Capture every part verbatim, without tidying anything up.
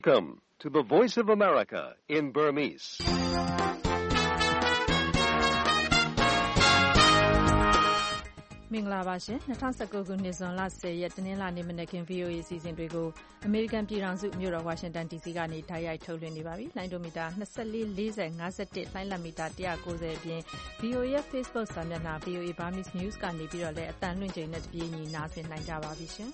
Welcome to the Voice of America in Burmese. ။မင်္ဂလာပါရှင်။၂၀၁၉ခုနှစ်ဇွန်လ၁၀ရက်တနင်္လာနေ့မနက်ခင်း ဗွီအိုအေ အစီအစဉ်တွေကိုအမေရိကန်ပြည်ထောင်စုမြို့တော်ဝါရှင်တန်ဒီစီကနေတိုက်ရိုက်ထုတ်လွှင့်နေပါပြီ။လိုင်းဒိုမီတာ၂၄၊၄၀၊၅၁၊လိုင်းလံမီတာ၁၉၀အပြင် ဗွီအိုအေရဲ့ Facebook စာမျက်နှာ ဗွီအိုအေ Burmese News ကနေပြီးတော့လည်းအသံလွှင့်ချိန်နဲ့တပြေးညီနားဆင်နိုင်ကြပါပြီရှင်။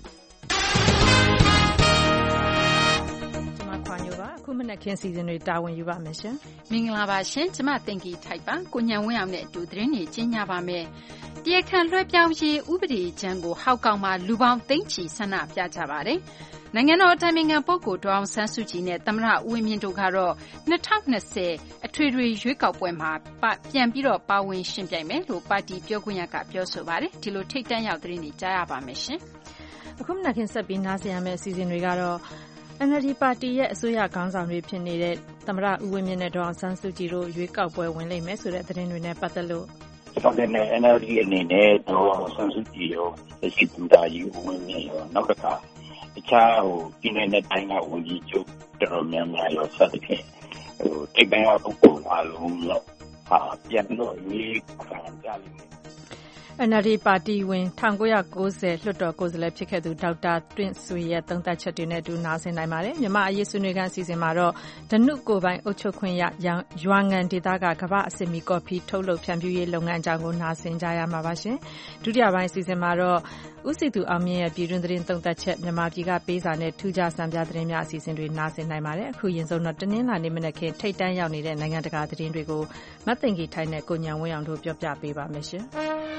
ခွာညိုပါအခုမနက်ခင်းစီစဉ်တွေတာဝန်ယူပါမယ်ရှင်မင်္ဂလာပါရှင်ကျမတင်ကီထိုက်ပါကိုညံဝင်းအောင်နဲ့အတူသတင်းတွေကျင်းကြပါမယ်တရားခံလွှဲပြောင်းရေးဥပဒေကြမ်းကိုဟောက်ကောင်မှာလူပေါင်းသိန်းချီဆန္ဒပြကြပါတယ်နိုင်ငံတော်အတိုင်ပင်ခံပုဂ္ဂိုလ်ဒေါအောင်ဆန်းစုကြည်နဲ့သမ္မတဦးဝင်းမြင့်တို့ကတော့၂၀၂၀အထွေထွေရွေးကောက်ပွဲမှာပြန်ပြီးတော့ပါဝင်ရှင်ပြိုင်မယ်လို့ပါတီပြောခွင့်ရကပြောဆိုပါတယ်ဒီလိုထိတ်တန့်ရောက်သတင်းတွေကြားရပါမယ်ရှင်အခုမနက်ခင်းဆက်ပြီးနားဆင်ရမယ့်အစီအစဉ်တွေကတော့အန်အယ်လ်ဒီ ပါတီရဲ့အစိုးရခေါင်းဆောင်တွေဖြစ်နေတဲ့သမ္မတဦးဝင်းမြင့်နဲ့ဒေါအောင်ဆန်းစုကြည်တို့ရွေးကောက်ပွဲဝင်လိမ့်မယ်ဆိုတဲ့သတင်းတွေနဲ့ပတ်သက်လို့ကျွန်တော်လည်း အန်အယ်လ်ဒီ အနေနဲ့ဒေါအောင်ဆန်းစုကြည်ရောလက်ရှိသူသားကြီးဦးဝင်းမြင့်ရောနောက်တစ်ခါတခြားဟိုပြည်내နဲ့တိုင်းကဝန်ကြီးချုပ်တော်တော်များများရောဆက်တဲ့ဟိုတိတ်ပိုင်းကပုဂ္ဂိုလ်အားလုံးတော့ဟာပြန်လို့ရေးခံကြလိမ့်မယ်အန်အယ်လ်ဒီ ပါတီဝင်၁၉၉၀လွှတ်တော်ကိုယ်စားလှယ်ဖြစ်ခဲ့သူဒေါက်တာတင့်ဆွေရဲ့သုံးသပ်ချက်တွေနဲ့အတူနားဆင်နိုင်ပါတယ်။မြန်မာအရေးဆွေးနွေးခန်းအစီအစဉ်မှာတော့ဓနုကိုယ်ပိုင်အုပ်ချုပ်ခွင့်ရရွာငံဒေသကကမ္ဘာ့အဆင့်မီကော်ဖီထုတ်လုပ်ဖြန့်ဖြူးရေးလုပ်ငန်းအကြောင်းကိုနားဆင်ကြရမှာပါရှင်။ဒုတိယပိုင်းအစီအစဉ်မှာတော့ဦးစီသူအောင်မြင့်ရဲ့ပြည်တွင်းသတင်းသုံးသပ်ချက်မြန်မာပြည်ကပေးစာနဲ့ထူးခြားစံပြသတင်းများအစီအစဉ်တွေနားဆင်နိုင်ပါတယ်။အခုရင်ဆုံးတော့တနင်္လာနေ့မနက်ခင်းထိတ်တန့်ရောက်နေတဲ့နိုင်ငံတကာသတင်းတွေကိုမသိင်္ဂီထိုင်နဲ့ကိုညံဝင်းအောင်တို့ပြောပြပေးပါမယ်ရှင်။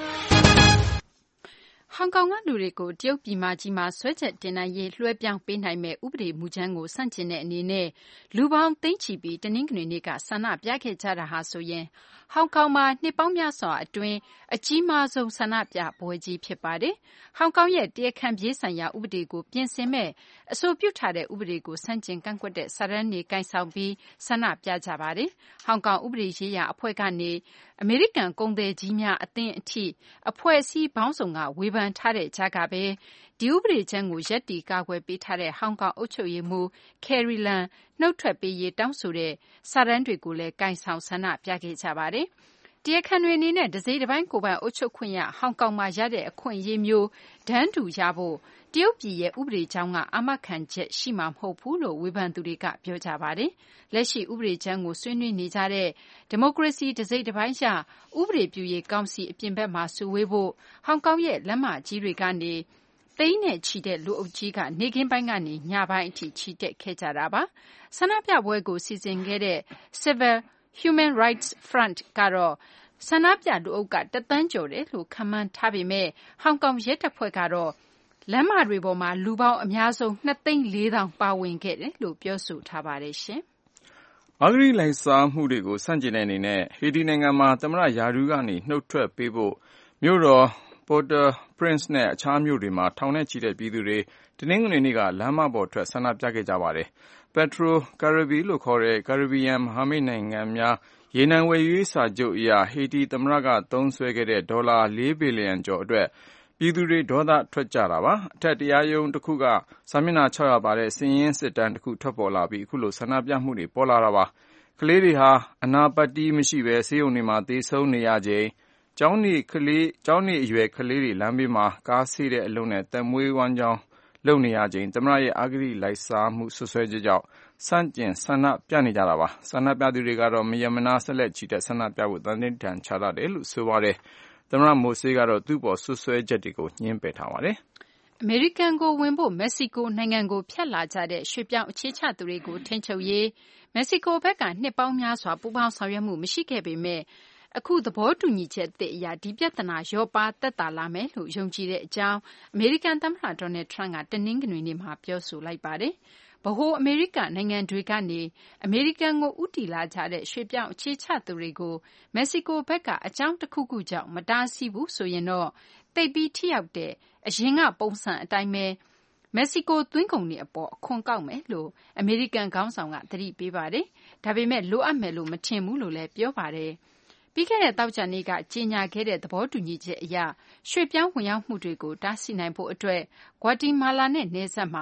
ဟောင်ကောင်ကလူတွေကိုတရုတ်ပြည်မကြီးမှာဆွဲချက်တင်နိုင်ရေးလွှဲပြောင်းပေးနိုင်မဲ့ဥပဒေမူကြမ်းကိုဆန့်ကျင်တဲ့အနေနဲ့လူပေါင်းသိန်းချီပြီးတနင်္ဂနွေနေ့ကဆန္ဒပြခဲ့ကြတာဟာဆိုရင်ဟောင်ကောင်မှာနှစ်ပေါင်းများစွာအတွင်းအကြီးမားဆုံးဆန္ဒပြပွဲကြီးဖြစ်ပါတယ်။ဟောင်ကောင်ရဲ့တရားခံပြေးဆိုင်ရာဥပဒေကိုပြင်ဆင်မဲ့အဆိုပြုထားတဲ့ဥပဒေကိုဆန့်ကျင်ကန့်ကွက်တဲ့စာတမ်းတွေကိုင်ဆောင်ပြီးဆန္ဒပြကြပါတယ်။ဟောင်ကောင်ဥပဒေရေးရာအဖွဲ့ကနေအမေရိကန်ကုန်သည်ကြီးများအသင်းအထိအဖွဲ့အစည်းပေါင်းစုံကဝေဖန်ထားတဲ့ကြားကပဲဒီဥပဒေကြမ်းကိုရက်တီကာကွယ်ပေးထားတဲ့ဟောင်ကောင်အုပ်ချုပ်ရေးမှူး Carrie Lam နှုတ်ထွက်ပေးရေးတောင်းဆိုတဲ့စာတမ်းတွေကိုလည်းကိုင်ဆောင်ဆန္ဒပြခဲ့ကြပါတယ်။တရားခံတွေအနေနဲ့တစိမ့်တစ်ပိုင်းကိုယ်ပိုင်အုပ်ချုပ်ခွင့်ရဟောင်ကောင်မှာရတဲ့အခွင့်အရေးမျိုးတန်းတူရဖို့တရုတ်ပြည်ရဲ့ဥပဒေကြောင်းကအာမခံချက်ရှိမှာမဟုတ်ဘူးလို့ဝေဖန်သူတွေကပြောကြပါတယ်။လက်ရှိဥပဒေကြမ်းကိုဆွေးနွေးနေကြတဲ့ဒီမိုကရေစီတစိမ့်တစ်ပိုင်းရဥပဒေပြုရေးကောင်စီအပြင်ဘက်မှာစုဝေးဖို့ဟောင်ကောင်ရဲ့လမ်းမကြီးတွေကနေသိန်းနဲ့ချီတဲ့လူအုပ်ကြီးကနေခင်းပိုင်းကနေညပိုင်းအထိချီတက်ခဲ့ကြတာပါ။ဆန္ဒပြပွဲကိုစီစဉ်ခဲ့တဲ့ Civil Human Rights Front ကတော့ဆန္ဒပြလူအုပ်ကတသန်းကျော်တယ်လို့ခန့်မှန်းထားပေမဲ့ဟောင်ကောင်ရဲတပ်ဖွဲ့ကတော့လမ်းမတွေပေါ်မှာလူပေါင်းအများဆုံး၂သိန်း၄ထောင်ပါဝင်ခဲ့တယ်လို့ပြောဆိုထားပါတယ်ရှင်။အဂတိလိုက်စားမှုတွေကိုဆန့်ကျင်တဲ့အနေနဲ့ဟေတီနိုင်ငံမှာသမ္မတရာထူးကနေနှုတ်ထွက်ပေးဖို့မြို့တော်Port-au-Prince နဲ့အခြားမြို့တွေမှာထောင်နဲ့ချီတဲ့ပြည်သူတွေတနင်္ဂနွေနေ့ကလမ်းမပေါ်ထွက်ဆန္ဒပြခဲ့ကြပါတယ်။ Petro Caribe လို့ခေါ်တဲ့ကာရစ်ဘီယံမဟာမိတ်နိုင်ငံများရေနံဝယ်ယူရေးစာချုပ်အရဟေတီသမ္မတကသုံးစွဲခဲ့တဲ့ဒေါ်လာလေးဘီလီယံကျော်အတွက်ပြည်သူတွေဒေါသထွက်ကြတာပါ။အထက်တရားရုံးတစ်ခုကစာမျက်နှာ၆ရာပါတဲ့စာရင်းစစ်တမ်းတစ်ခုထွက်ပေါ်လာပြီးအခုလိုဆန္ဒပြမှုတွေပေါ်လာတာပါ။ကလေးတွေဟာအနာပတ်တီးမရှိဘဲဆေးရုံတွေမှာသေဆုံးနေရချိန်ကျောင်းနေကလေးကျောင်းနေအရွယ်ကလေးတွေလမ်းဘေးမှာကားဆေးတဲ့အလုံးနဲ့တက်မွေးဝမ်းကြောင်းလုပ်နေရချိန်သမ္မတရဲ့အဂတိလိုက်စားမှုဆွဆွဲချက်ကြောင့်စန့်ကျင်ဆန္ဒပြနေကြတာပါဆန္ဒပြသူတွေကတော့မယမနာဆက်လက်ချီတက်ဆန္ဒပြဖို့တန်တင်တန်ချတာတယ်လို့ဆိုပါတယ်သမ္မတမိုဆေးကတော့သူ့ပေါ်ဆွဆွဲချက်တွေကိုညှင်းပယ်ထားပါတယ်အမေရိကန်ကိုဝင်ဖို့မက္ကဆီကိုနိုင်ငံကိုဖြတ်လာကြတဲ့ရွှေပြောင်းအခြေချသူတွေကိုထိန်းချုပ်ရေးမက္ကဆီကိုဘက်ကနှစ်ပေါင်းများစွာပူးပေါင်းဆောင်ရွက်မှုမရှိခဲ့ပေမဲ့အခုသဘောတူညီချက်သစ်အရဒီပြဿနာရောပါသက်သာလာမယ်လို့ယုံကြည်တဲ့အကြောင်းအမေရိကန်သမ္မတဒေါ်နယ်ထရန့်ကတနင်္ဂနွေနေ့မှာပြောဆိုလိုက်ပါတယ်။ဗဟိုအမေရိကနိုင်ငံတွေကနေအမေရိကန်ကိုဦးတည်လာကြတဲ့ရွှေပြောင်းအခြေချသူတွေကိုမက္ကဆီကိုဘက်ကအကြောင်းတစ်ခုခုကြောင့်မတားဆီးဘူးဆိုရင်တော့သိပ်ပြီးထိရောက်တဲ့အရင်ကပုံစံအတိုင်းပဲမက္ကဆီကိုသွင်းကုန်တွေအပေါ်အခွန်ကောက်မယ်လို့အမေရိကန်ခေါင်းဆောင်ကသတိပေးပါတယ်။ဒါပေမဲ့လိုအပ်မယ်လို့မထင်ဘူးလို့လည်းပြောပါတယ်။ပြီးခဲ့တဲ့သောကြာနေ့ကကြေညာခဲ့တဲ့သဘောတူညီချက်အရရွှေ့ပြောင်းဝင်ရောက်မှုတွေကိုတားဆီးနိုင်ဖို့အတွက်ဂွါတီမာလာနဲ့နယ်စပ်မှာ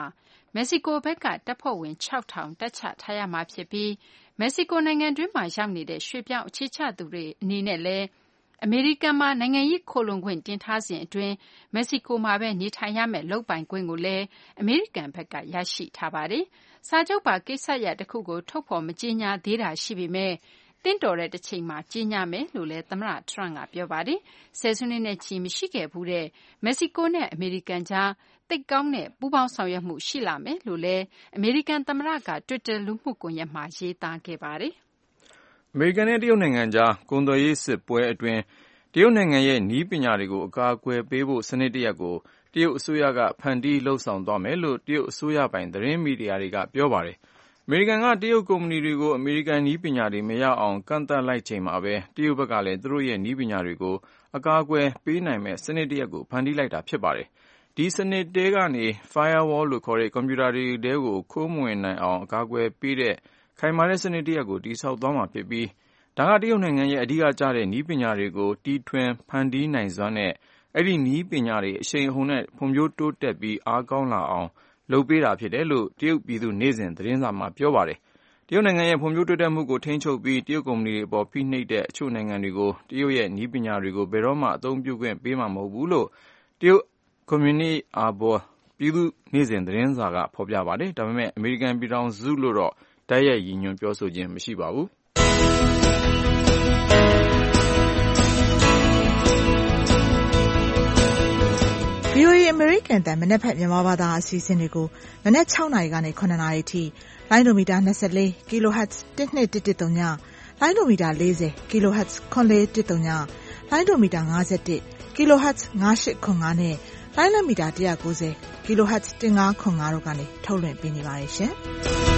မက္ကဆီကိုဘက်ကတပ်ဖွဲ့ဝင် ၆ထောင်တပ်ချထားရမှာဖြစ်ပြီးမက္ကဆီကိုနိုင်ငံတွင်းမှာရောက်နေတဲ့ရွှေ့ပြောင်းအခြေချသူတွေအနေနဲ့လည်းအမေရိကန်မှာနိုင်ငံရေးခိုလှုံခွင့်တင်ထားစဉ်အတွင်းမက္ကဆီကိုမှာပဲနေထိုင်ရမယ့်လုပ်ပိုင်ခွင့်ကိုလည်းအမေရိကန်ဘက်ကရရှိထားပါတယ်။စာချုပ်ပါကိစ္စရပ်တစ်ခုကိုထုတ်ဖော်မကြေညာသေးတာရှိပေမဲ့တင့်တော်တဲ့တစ်ချိန်မှာကြေညာမယ်လို့လည်းသမ္မတ Trump ကပြောပါတယ်။ဆယ်စုနှစ်နဲ့ချီမရှိခဲ့ဘူးတဲ့မက္ကဆီကိုနဲ့အမေရိကန်ကြားသိပ်ကောင်းတဲ့ပူးပေါင်းဆောင်ရွက်မှုရှိလာမယ်လို့လည်းအမေရိကန်သမ္မတက Twitter လူမှုကွန်ရက်မှာရေးသားခဲ့ပါတယ်။အမေရိကန်နဲ့တရုတ်နိုင်ငံကြားကုန်သွယ်ရေးစစ်ပွဲအတွင်းတရုတ်နိုင်ငံရဲ့နည်းပညာတွေကိုအကာအကွယ်ပေးဖို့စနစ်တရက်ကိုတရုတ်အစိုးရကဖန်တီးလှုပ်ဆောင်သွားမယ်လို့တရုတ်အစိုးရပိုင်သတင်းမီဒီယာတွေကပြောပါတယ်။အမေရိကန်ကတရုတ်ကုမ္ပဏီတွေကိုအမေရိကန်နည်းပညာတွေမရအောင်ကန့်သတ်လိုက်ချိန်မှာပဲတရုတ်ဘက်ကလည်းသူတို့ရဲ့နည်းပညာတွေကိုအကာအကွယ်ပေးနိုင်မဲ့စနစ်တရက်ကိုဖန်တီးလိုက်တာဖြစ်ပါတယ်။ဒီစနစ်တဲကနေ Firewall လို့ခေါ်တဲ့ကွန်ပျူတာတွေတဲကိုခိုးမဝင်နိုင်အောင်အကာအကွယ်ပေးတဲ့ခိုင်မာတဲ့စနစ်တရက်ကိုတည်ဆောက်သွားမှာဖြစ်ပြီးဒါကတရုတ်နိုင်ငံရဲ့အဓိကကျတဲ့နည်းပညာတွေကိုတီထွင်ဖန်တီးနိုင်စွမ်းနဲ့အဲ့ဒီနည်းပညာတွေအရှိန်အဟုန်နဲ့ဖွံ့ဖြိုးတိုးတက်ပြီးအားကောင်းလာအောင်လုပ်ပေးတာဖြစ်တယ်လို့တရုတ်ပြည်သူနေ့စဉ်သတင်းစာမှာပြောပါတယ်။တရုတ်နိုင်ငံရဲ့ဖွံ့ဖြိုးတိုးတက်မှုကိုထိန်းချုပ်ပြီးတရုတ်ကုမ္ပဏီတွေအပေါ်ဖိနှိပ်တဲ့အချို့နိုင်ငံတွေကိုတရုတ်ရဲ့နည်းပညာတွေကိုဘယ်တော့မှအသုံးပြုခွင့်ပေးမှာမဟုတ်ဘူးလို့တရုတ်ကွန်မြူနတီအာဘော်ပြည်သူနေ့စဉ်သတင်းစာကဖော်ပြပါတယ်။ဒါပေမဲ့အမေရိကန်ပြည်ထောင်စုလို့တော့တိုက်ရိုက်ရည်ညွှန်းပြောဆိုခြင်းမရှိပါဘူး။ဗွီအိုအေ အမေရိကန်တန်မနက်ဖြန်မြန်မာဘာသာအစီအစဉ်တွေကိုမနက်၆နာရီကနေ၇နာရီထိလိုင်းဒိုမီတာ၂၄ kHz တစ်နှစ်တစ်တစ်သုံးညလိုင်းဒိုမီတာ၄၀ kHz ခွန်လေးတစ်သုံးညလိုင်းဒိုမီတာ၅၁ kHz ၅၈ခွန်၅နဲ့လိုင်းလမီတာ၁၉၀ kHz ၁၅ခွန်၅တို့ကနေထုတ်လွှင့်ပေးနေပါတယ်ရှင်။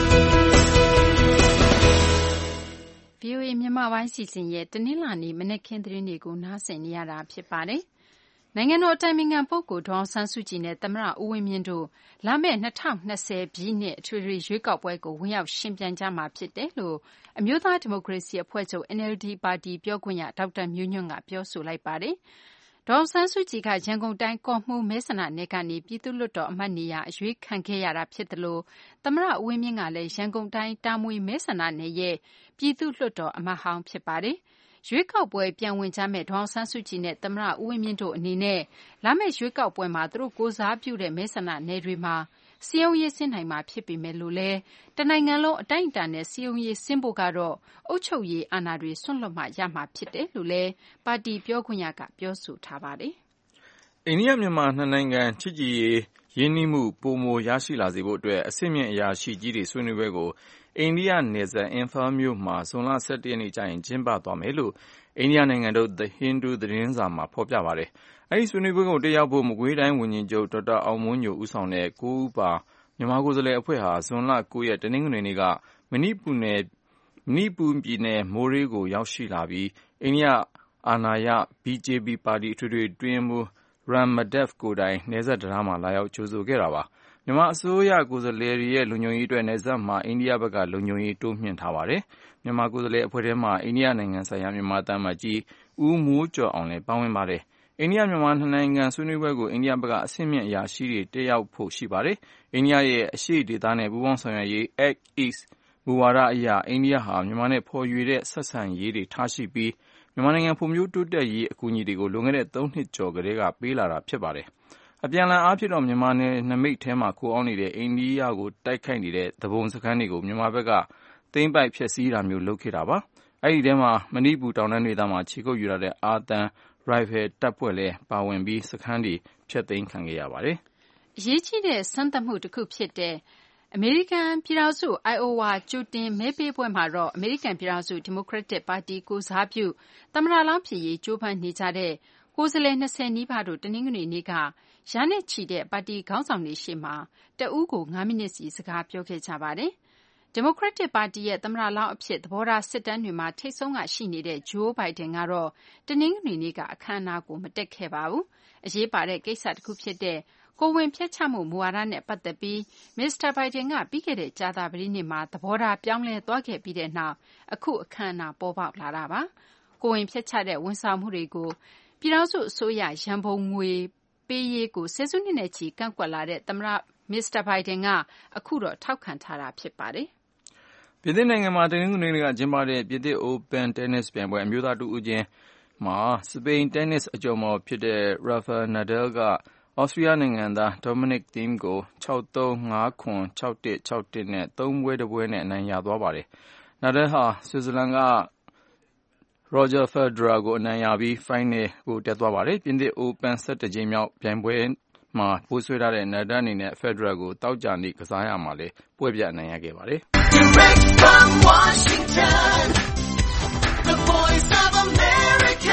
ဗွီအိုအေမြန်မာပိုင်းစီစဉ်ရဲ့တနင်္လာနေ့မနက်ခင်းသတင်းတွေကိုနားဆင်နေရတာဖြစ်ပါတယ်။နိုင်ငံတော်အတိုင်ပင်ခံပုဂ္ဂိုလ်ဒေါ်အောင်ဆန်းစုကြည်နဲ့သမ္မတဦးဝင်းမြင့်တို့လာမယ့်၂၀၂၀ပြည့်နှစ်အထွေထွေရွေးကောက်ပွဲကိုဝင်ရောက်ယှဉ်ပြိုင်ကြမှာဖြစ်တယ်လို့အမျိုးသားဒီမိုကရေစီအဖွဲ့ချုပ် N L D ပါတီပြောခွင့်ရဒေါက်တာမျိုးညွန့်ကပြောဆိုလိုက်ပါတယ်။ဒေါ်အောင်ဆန်းစုကြည်ကရန်ကုန်တိုင်းကော့မှူးမဲဆန္ဒနယ်ကနေပြည်သူ့လွှတ်တော်အမတ်နေရာအရွေးခံခဲ့ရတာဖြစ်သလိုသမ္မတဦးဝင်းမြင့်ကလည်းရန်ကုန်တိုင်းတာမွေမဲဆန္ဒနယ်ရဲ့ပြည်သူ့လွှတ်တော်အမတ်ဟောင်းဖြစ်ပါတယ်။ရွေးကောက်ပွဲပြန်ဝင်ကြမယ့်ဒေါ်အောင်ဆန်းစုကြည်နဲ့သမ္မတဦးဝင်းမြင့်တို့အနေနဲ့လာမယ့်ရွေးကောက်ပွဲမှာသူတို့ကိုယ်စားပြုတဲ့မဲဆန္ဒနယ်တွေမှာစည်းရုံးရေးဆင်းနိုင်မှာဖြစ်ပေမဲ့လို့လည်းတနိုင်ငံလုံးအတိုင်းအတာနဲ့စည်းရုံးရေးဆင်းဖို့ကတော့အုပ်ချုပ်ရေးအာဏာတွေဆွန့်လွတ်မှရမှာဖြစ်တယ်လို့လည်းပါတီပြောခွင့်ရကပြောဆိုထားပါတယ်။အိန္ဒိယမြန်မာနှစ်နိုင်ငံချစ်ကြည်ရေးရင်းနှီးမှုပိုမိုရရှိလာစေဖို့အတွက်အဆင့်မြင့်အရာရှိကြီးတွေဆွေးနွေးပွဲကိုအိန္ဒိယနယ်စပ်အင်ဖာမြို့မှာဇွန်လ၁၁ရက်နေ့ကျရင်ကျင်းပသွားမယ်လို့အိန္ဒိယနိုင်ငံထုတ် The Hindu သတင်းစာမှာဖော်ပြပါတယ်။အဲဒီဆွေးနွေးပွဲကိုတက်ရောက်ဖို့မကွေးတိုင်းဝန်ကြီးချုပ်ဒေါက်တာအောင်မိုးညိုဦးဆောင်တဲ့ကိုးဦးပါမြန်မာကိုယ်စားလှယ်အဖွဲ့ဟာဇွန်လ၉ရက်တနင်္ဂနွေနေ့ကမဏိပူနယ်မဏိပူပြည်နယ်မိုးရေးကိုရောက်ရှိလာပြီးအိန္ဒိယအာဏာရ B J P ပါတီအထွေထွေအတွင်းရေးမှူး Ram Madev ကိုယ်တိုင်နယ်စပ်တံတားမှာလာရောက်ကြိုဆိုခဲ့တာပါ။မြန်မာအစိုးရကိုယ်စားလှယ်တွေရဲ့လုံခြုံရေးအတွက်နယ်စပ်မှာအိန္ဒိယဘက်ကလုံခြုံရေးတိုးမြှင့်ထားပါတယ်။မြန်မာကိုယ်စားလှယ်အဖွဲ့ထဲမှာအိန္ဒိယနိုင်ငံဆိုင်ရာမြန်မာသံအမတ်ကြီးဦးမိုးကျော်အောင်လည်းပါဝင်ပါတယ်။အိန္ဒိယမြန်မာနှစ်နိုင်ငံဆွေးနွေးပွဲကိုအိန္ဒိယဘက်ကအဆင့်မြင့်အရာရှိတွေတက်ရောက်ဖို့ရှိပါတယ်။အိန္ဒိယရဲ့အရှေ့ဒေသနဲ့ပူးပေါင်းဆောင်ရွက်ရေး Act East မူဝါဒအရအိန္ဒိယဟာမြန်မာနဲ့ဖော်ရွေတဲ့ဆက်ဆံရေးတွေထားရှိပြီးမြန်မာနိုင်ငံဖွံ့ဖြိုးတိုးတက်ရေးအကူအညီတွေကိုလွန်ခဲ့တဲ့သုံးနှစ်ကျော်ကတည်းကပေးလာတာဖြစ်ပါတယ်။အပြန်အလှန်အားဖြင့်တော့မြန်မာနယ်နိမိတ်ထဲမှာခိုအောင်းနေတဲ့အိန္ဒိယကိုတိုက်ခိုက်နေတဲ့သူပုန်စခန်းတွေကိုမြန်မာဘက်ကသိမ်းပိုက်ဖျက်ဆီးတာမျိုးလုပ်ခဲ့တာပါ။အဲဒီထဲမှာမဏိပူတောင်တန်းဒေသမှာခြေကုပ်ယူထားတဲ့အာသံရိုင်ဖယ်တပ်ဖွဲ့လည်းပါဝင်ပြီးစခန်းတွေဖျက်သိမ်းခံခဲ့ရပါတယ်။အရေးကြီးတဲ့စမ်းသပ်မှုတစ်ခုဖြစ်တဲ့အမေရိကန်ပြည်ထောင်စု Iowa ကြိုတင်မဲပေးပွဲမှာတော့အမေရိကန်ပြည်ထောင်စုဒီမိုကရက်တစ်ပါတီကိုယ်စားပြုသမ္မတလောင်းဖြစ်ရေးကြိုးပမ်းနေကြတဲ့ကိုယ်စားလှယ်၂၀နီးပါးတို့တနင်္ဂနွေနေ့ကရာနဲ့ချီတဲ့ပါတီခေါင်းဆောင်တွေရှေ့မှာတဦးကို၅မိနစ်စီစကားပြောခဲ့ကြပါတယ်။ဒီမိုကရက်တစ်ပါတီရဲ့သမ္မတလောင်းအဖြစ်သဘောထားစစ်တမ်းတွေမှာထိပ်ဆုံးကရှိနေတဲ့ Joe Biden ကတော့တနင်္ဂနွေနေ့ကအခမ်းအနားကိုမတက်ခဲ့ပါဘူး။အရေးပါတဲ့ကိစ္စတစ်ခုဖြစ်တဲ့ကိုယ်ဝန်ဖျက်ချမှုမူဝါဒနဲ့ပတ်သက်ပြီးမစ္စတာဘိုင်ဒန်ကပြီးခဲ့တဲ့ကြာသပတေးနေ့မှာသဘောထားပြောင်းလဲသွားခဲ့ပြီးတဲ့နောက်အခုအခမ်းအနားပေါ်ပေါက်လာတာပါ။ကိုယ်ဝန်ဖျက်ချတဲ့ဝန်ဆောင်မှုတွေကိုပြည်ထောင်စုအစိုးရရန်ပုံငွေပေးရေးကိုဆယ်စုနှစ်နဲ့ချီကန့်ကွက်လာတဲ့သမ္မတမစ္စတာဘိုင်ဒန်ကအခုတော့ထောက်ခံထားတာဖြစ်ပါတယ်။ပြင်သစ်နိုင်ငံမှာတနင်္ဂနွေနေ့ကကျင်းပတဲ့ပြင်သစ် Open Tennis ပြိုင်ပွဲအမျိုးသားတဦးချင်းမှာစပိန်တင်းနစ်အကျော်မော်ဖြစ်တဲ့ Rafael Nadal ကဩစတြီးယားနိုင်ငံသား Dominic Thiem ကို ၆ သုံး ၅ ခွန် ၆ တစ် ၆ တစ်နဲ့သုံးပွဲတစ်ပွဲနဲ့အနိုင်ရသွားပါတယ်။ Nadal ဟာဆွစ်ဇာလန်က Roger Federer ကိုအနိုင်ရပြီးဖိုင်နယ်ကိုတက်သွားပါတယ်။ ပြင်သစ် Open ဆယ့်တစ်ကြိမ်မြောက်ပြိုင်ပွဲမှာဗိုလ်စွဲထားတဲ့ Nadal အနေနဲ့ Federer ကိုသောကြာနေ့ကစားရမှာလည်းပွဲပြတ်အနိုင်ရခဲ့ပါတယ်။ Direct from Washington, the voice of America,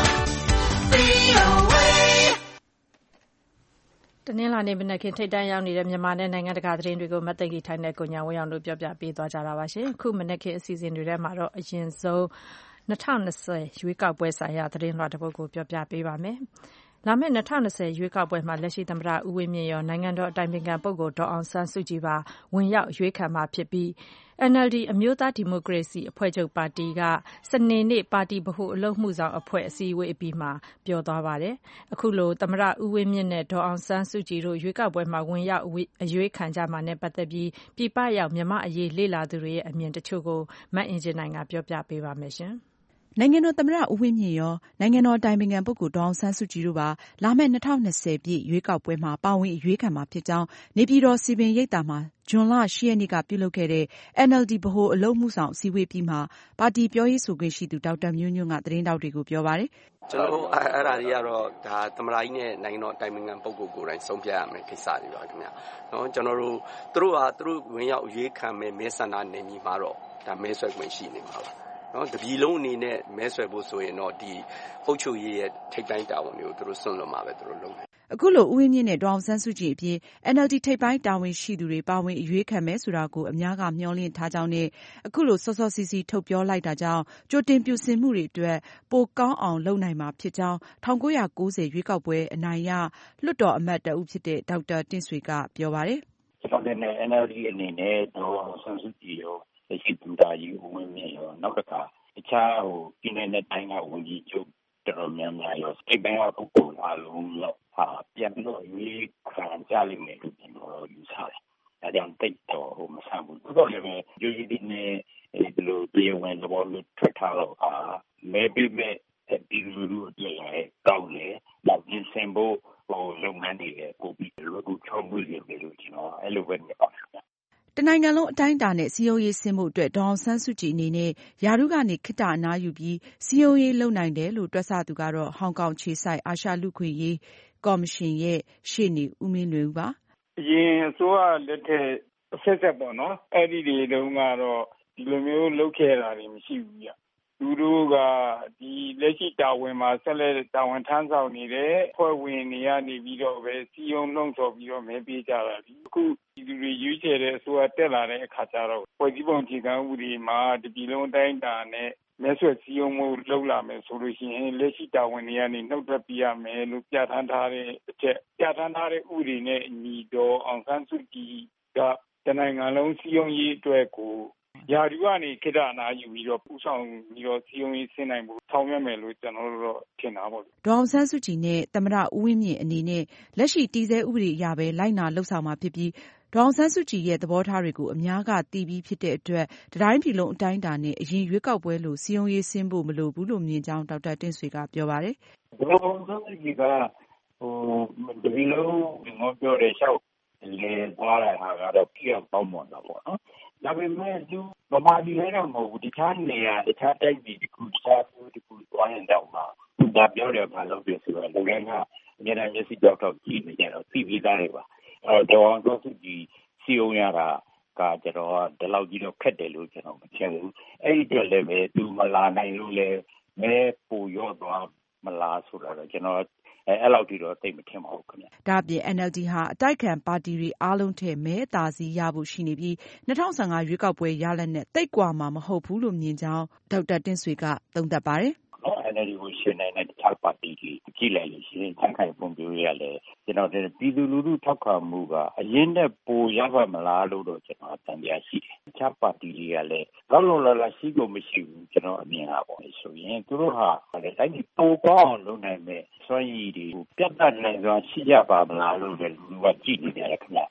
တနင်္လာနေ့မနက်ခင်းထိပ်တန်းရောက်နေတဲ့မြန်မာနဲ့နိုင်ငံတကာသတင်းတွေကိုမသိင်္ဂီထိုင်နဲ့ကိုညာဝင်းအောင်တို့ပြောပြပေးသွားကြတာပါရှင်။အခုမနက်ခင်းအစီအစဉ်တွေထဲမှာတော့အရင်ဆုံး၂၀၂၀ရွေးကောက်ပွဲဆိုင်ရာသတင်းလွှာတစ်ပုဒ်ကိုပြောပြပေးပါမယ်။လာမယ့်၂၀၂၀ရွေးကောက်ပွဲမှာလက်ရှိသမ္မတဦးဝင်းမြင့်ရောနိုင်ငံတော်အတိုင်ပင်ခံပုဂ္ဂိုလ်ဒေါ်အောင်ဆန်းစုကြည်ပါဝင်ရောက်ရွေးခံမှာဖြစ်ပြီး N L D အမျိုးသားဒီမိုကရေစီအဖွဲ့ချုပ်ပါတီကစနေနေ့ပါတီဗဟိုအလုပ်မှုဆောင်အဖွဲ့အစည်းအဝေးအပြီးမှာပြောသွားပါတယ်။အခုလိုသမ္မတဦးဝင်းမြင့်နဲ့ဒေါ်အောင်ဆန်းစုကြည်တို့ရွေးကောက်ပွဲမှာဝင်ရောက်အရွေးခံကြမှာနဲ့ပတ်သက်ပြီးပြည်ပရောက်မြန်မာအရေးလေ့လာသူတွေရဲ့အမြင်တချို့ကိုမအင်ဂျင်နိုင်ကပြောပြပေးပါမယ်ရှင်။နိုင်ငံတော်သမ္မတဦးဝင်းမြင့်ရောနိုင်ငံတော်အတိုင်ပင်ခံပုဂ္ဂိုလ်ဒေါ်အောင်ဆန်းစုကြည်တို့ပါလာမယ့်၂၀၂၀ပြည့်ရွေးကောက်ပွဲမှာပါဝင်အရွေးခံမှာဖြစ်ကြောင်းနေပြည်တော်စည်ပင်ရိပ်သာမှာဇွန်လ၈ရက်နေ့ကပြုလုပ်ခဲ့တဲ့ N L D ဗဟိုအလုပ်မှုဆောင်အစည်းအဝေးပြီးမှာပါတီပြောရေးဆိုခွင့်ရှိသူဒေါက်တာမျိုးညွန့်ကသတင်းထောက်တွေကိုပြောပါတယ်။ကျွန်တော်အဲ့ဒါတွေကတော့ဒါသမ္မတကြီးနဲ့နိုင်ငံတော်အတိုင်ပင်ခံပုဂ္ဂိုလ်ကိုယ်တိုင်ဆုံးဖြတ်ရမယ်ကိစ္စတွေပါခင်ဗျ။နော်ကျွန်တော်တို့သူတို့ဟာသူတို့ဝင်ရောက်ရွေးခံမယ်မဲဆန္ဒနယ်မြေမှာတော့ဒါမဲဆွယ်ခွင့်ရှိနေမှာပါ။နော်တပြည်လုံးအနေနဲ့မဲဆွယ်ဖို့ဆိုရင်တော့ဒီအုပ်ချုပ်ရေးရဲ့ထိပ်ပိုင်းတာဝန်တွေကိုသူတို့စွန့်လွတ်မှာပဲသူတို့လုပ်မယ်။အခုလိုဦးဝင်းမြင့်နဲ့ဒေါ်အောင်ဆန်းစုကြည်အပြင် N L D ထိပ်ပိုင်းတာဝန်ရှိသူတွေပါဝင်အရွေးခံမယ်ဆိုတာကိုအများကမျှော်လင့်ထားကြောင်းနဲ့အခုလိုစောစောစီးစီးထုတ်ပြောလိုက်တာကြောင့်ကြိုတင်ပြင်ဆင်မှုတွေအတွက်ပိုကောင်းအောင်လုပ်နိုင်မှာဖြစ်ကြောင်း၁၉၉၀ရွေးကောက်ပွဲအနိုင်ရလွှတ်တော်အမတ်တဦးဖြစ်တဲ့ဒေါက်တာတင့်ဆွေကပြောပါတယ်။ကျွန်တော်တဲ့ N L D အနေနဲ့ဒေါ်အောင်ဆန်းစုကြည်ရောလက်ရှိသူသားကြီးဦးဝင်းမြင့်ရောနောက်တစ်ခါတခြားဟိုပြည်내နဲ့တိုင်းကဝန်ကြီးချုပ်တော်တော်များများရောစိတ်ပိုင်းကပုဂ္ဂိုလ်အားလုံးတော့ဟာပြန်ပြီးတော့ရွေးခံကြလိမ့်မယ်လို့ကျွန်တော်ယူဆတယ်။ဒါကြောင့်တိတ်တော့ဟိုမဆန်ဘူး။တော့လည်းယူရည်ဒီနဲ့ဒီလိုတရားဝင်သဘောမျိုးထွက်ထားတော့အာမဲပေးမဲ့ဒီလူလူတွေတောင်းလေတော့ဒီစင်ဖို့ဟိုလုပ်ငန်းတွေပို့ပြီးလို့ကိုချုံမှုတွေပဲလို့ကျွန်တော်အဲ့လိုပဲနေပါတယ်။တနိုင်ငံလုံးအတိုင်းအတာနဲ့စည်းရုံးရေးဆင်းဖို့အတွက်ဒေါ်အောင်ဆန်းစုကြည်အနေနဲ့ရာထူးကနေခေတ္တအနားယူပြီးစည်းရုံးရေးလုပ်နိုင်တယ်လို့တွက်ဆသူကတော့ဟောင်ကောင်ခြေစိုက်အာရှလူ့ခွင့်ရေးကော်မရှင်ရဲ့ရှေ့နေဦးမင်းလွင်ဦးပါ။အရင်အစိုးရလက်ထက်ဆက်ဆက်ပေါ့နော်အဲ့ဒီတွေတုန်းကတော့ဒီလိုမျိုးလုပ်ခဲ့တာတွေမရှိဘူးကြ။သူတို့ကဒီလက်ရှိတာဝန်မှာဆက်လက်တာဝန်ထမ်းဆောင်နေတဲ့ဖွဲ့ဝင်တွေကနေပြီးတော့ပဲစီယုံနှုံဆော်ပြီးတော့မဲပေးကြတာဒီအခုဒီလူတွေရွေးချယ်တဲ့အစိုးရတက်လာတဲ့အခါကျတော့ဖွဲ့စည်းပုံအခြေခံဥပဒေမှာတပြည်လုံးအတိုင်းအတာနဲ့မဲဆွယ်စည်းရုံးမှုလုပ်လာမယ်ဆိုလို့ရှိရင်လက်ရှိတာဝန်တွေကနေနှုတ်ထွက်ပြရမယ်လို့ပြဋ္ဌာန်းထားတဲ့အချက်ပြဋ္ဌာန်းထားတဲ့ဥပဒေနဲ့အညီတော့အောင်ဆန်းစုကြည်ကတနိုင်ငံလုံးစည်းရုံးရေးအတွက်ကိုရာထူးကနေခေတ္တအနားယူပြီးတော့ပူဆောင်ပြီးတော့စည်းရုံးရေးဆင်းနိုင်ဖို့ဆောင်ရွက်မယ်လို့ကျွန်တော်တို့တော့ထင်တာပေါ့ဒေါ်အောင်ဆန်းစုကြည်နဲ့သမ္မတဦးဝင်းမြင့်အနေနဲ့လက်ရှိတည်ဆဲဥပဒေအရပဲလိုက်နာလှုပ်ဆောင်မှာဖြစ်ပြီးဒေါ်အောင်ဆန်းစုကြည်ရဲ့သဘောထားတွေကိုအများကသိပြီးဖြစ်တဲ့အတွက်တတိုင်းပြည်လုံးအတိုင်းအတာနဲ့အရင်ရွေးကောက်ပွဲလို့စည်းရုံးရေးဆင်းဖို့မလိုဘူးလို့မြင်ကြောင်းဒေါက်တာတင့်ဆွေကပြောပါတယ်။ဒေါ်အောင်ဆန်းစုကြည်ကဟိုဒီလိုငေါပြောတဲ့လျှောက်လေသွားတာကတော့ပြည့်အောင်ပေါင်းမှာပေါ့နော်။ဒါပေမဲ့သူဗမာပြည်လည်းတော့မဟုတ်ဘူးတခြားနေရာတခြားတိုက်ပြည်တခုတခြားသူတခုသွားရင်တော့မှသူကပြောတယ်ဘာလို့ပြောဆိုတော့လူတိုင်းကအများအားမျက်စိကြောက်တော့ကြည့်နေကြတော့သိပြီးသားတွေပါအဲတော့ဒေါ်အောင်ဆန်းစုကြည်စီအောင်ရတာကကျွန်တော်ကဒီလောက်ကြီးတော့ခက်တယ်လို့ကျွန်တော်မထင်ဘူးအဲ့ဒီတော့လည်းပဲသူမလာနိုင်လို့လဲမဲပူရော့သွားမလားဆိုတော့ကျွန်တော်အဲအဲ့လောက်ကြီးတော့သိမထင်ပါဘူးခင်ဗျ။ဒါ့အပြင် N L D ဟာအတိုက်ခံပါတီတွေအားလုံးထဲမဲအသာစီးရဖို့ရှိနေပြီး၂၀၁၅ရွေးကောက်ပွဲရလဒ်နဲ့တိတ်ကွာမှာမဟုတ်ဘူးလို့မြင်ကြောင်းဒေါက်တာတင့်ဆွေကသုံးသပ်ပါတယ်။နော် N L D ကိုရှင်းနိုင်တဲ့တခြားပါတီတွေကြည့်လိုက်လို့ရှိရင်ခိုင်ခိုင်ပုံပြရလဲကျွန်တော်ပြည်သူလူထုထောက်ခံမှုကအရင်နဲ့ပိုရပါမလားလို့တော့ကျွန်တော်တန်ပြရှိတယ်။တခြားပါတီတွေကလည်းလောက်လောက်လာလာရှိကိုမရှိဘူးကျွန်တော်အမြင်ဟာပေါ့ဆိုရင်သူတို့ဟာလည်းတိုင်းပြည်ပိုကောင်းအောင်လုပ်နိုင်မဲ့စွမ်းရည်တွေကိုပြတ်တတ်နိုင်စွာရှိကြပါမလားလို့လည်းလူကကြည့်နေတယ်ခင်ဗျ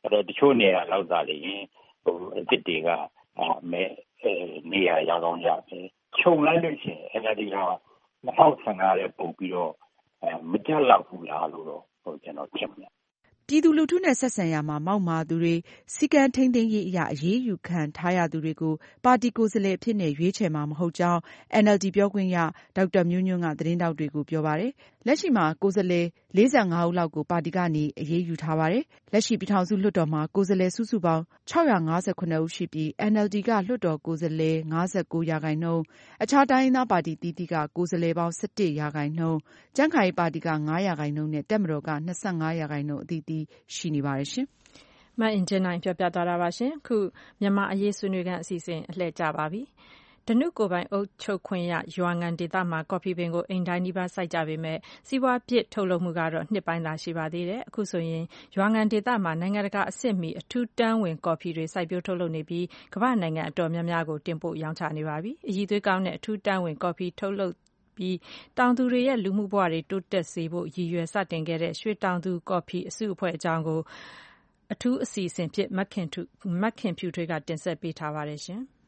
အဲ့တော့တချို့နေရာလောက်သာလေဟိုအစ်စ်တွေကမဲနေရာရောက်အောင်ရတယ်ခြုံလိုက်လို့ရှိရင် N L D က၂၀၁၅ရဲ့ပုံပြီးတော့မကြက်လောက်ဘူးလားလို့တော့ဟိုကျွန်တော်ထင်တယ်ပြည်သူလူထုနဲ့ဆက်ဆံရာမှာမောက်မာသူတွေစီကံထိန်းသိမ်းရေးအရာအရေးယူခံထားရသူတွေကိုပါတီကိုယ်စားလှယ်အဖြစ်နဲ့ရွေးချယ်မှာမဟုတ်ကြောင်း N L D ပြောခွင့်ရဒေါက်တာမျိုးညွန့်ကသတင်းတောက်တွေကိုပြောပါတယ်။လက်ရှိမှာကိုယ်စားလှယ်လေးဆယ်ငါးဦးလောက်ကိုပါတီကနေအရေးယူထားပါတယ်။လက်ရှိပြည်ထောင်စုလွှတ်တော်မှာကိုယ်စားလှယ်စုစုပေါင်း၆၅၇ဦးရှိပြီး N L D ကလွှတ်တော်ကိုယ်စားလှယ်၅၉ရာခိုင်နှုန်း၊အခြားတိုင်းရင်းသားပါတီသီးသီးကကိုယ်စားလှယ်ပေါင်း၁၁ရာခိုင်နှုန်း၊ကြံ့ခိုင်ရေးပါတီက၅ရာခိုင်နှုန်းနဲ့တပ်မတော်က၂၅ရာခိုင်နှုန်းအသီးသီးရှိနေပါတယ်ရှင်။မအင်ဂျင်နိုင်ပြောပြသွားတာပါရှင်။အခုမြန်မာအရေးဆွေးနွေးခန်းအစီအစဉ်အလှည့်ကျပါပြီ။ဓနုကိုယ်ပိုင်အုပ်ချုပ်ခွင့်ရရွာငံဒေသမှာကော်ဖီပင်ကိုအိမ်တိုင်းနီးပါးစိုက်ကြပေမဲ့စီးပွားဖြစ်ထုတ်လုပ်မှုကတော့နှစ်ပိုင်းသာရှိပါသေးတယ်။အခုဆိုရင်ရွာငံဒေသမှာနိုင်ငံတကာအဆင့်မီအထူးတန်းဝင်ကော်ဖီတွေစိုက်ပျိုးထုတ်လုပ်နေပြီးကမ္ဘာနိုင်ငံအတော်များများကိုတင်ပို့ရောင်းချနေပါပြီ။အရည်အသွေးကောင်းတဲ့အထူးတန်းဝင်ကော်ဖီထုတ်လုပ်ပြီးတောင်သူတွေရဲ့လူမှုဘဝတွေတိုးတက်စေဖို့ရည်ရွယ်စတင်ခဲ့တဲ့ရွှေတောင်သူကော်ဖီအစုအဖွဲ့အကြောင်းကိုအထူးအစီအစဉ်ဖြစ်မခင်ထုမခင်ဖြူထွေးကတင်ဆက်ပေးထားပါတယ်ရှင်။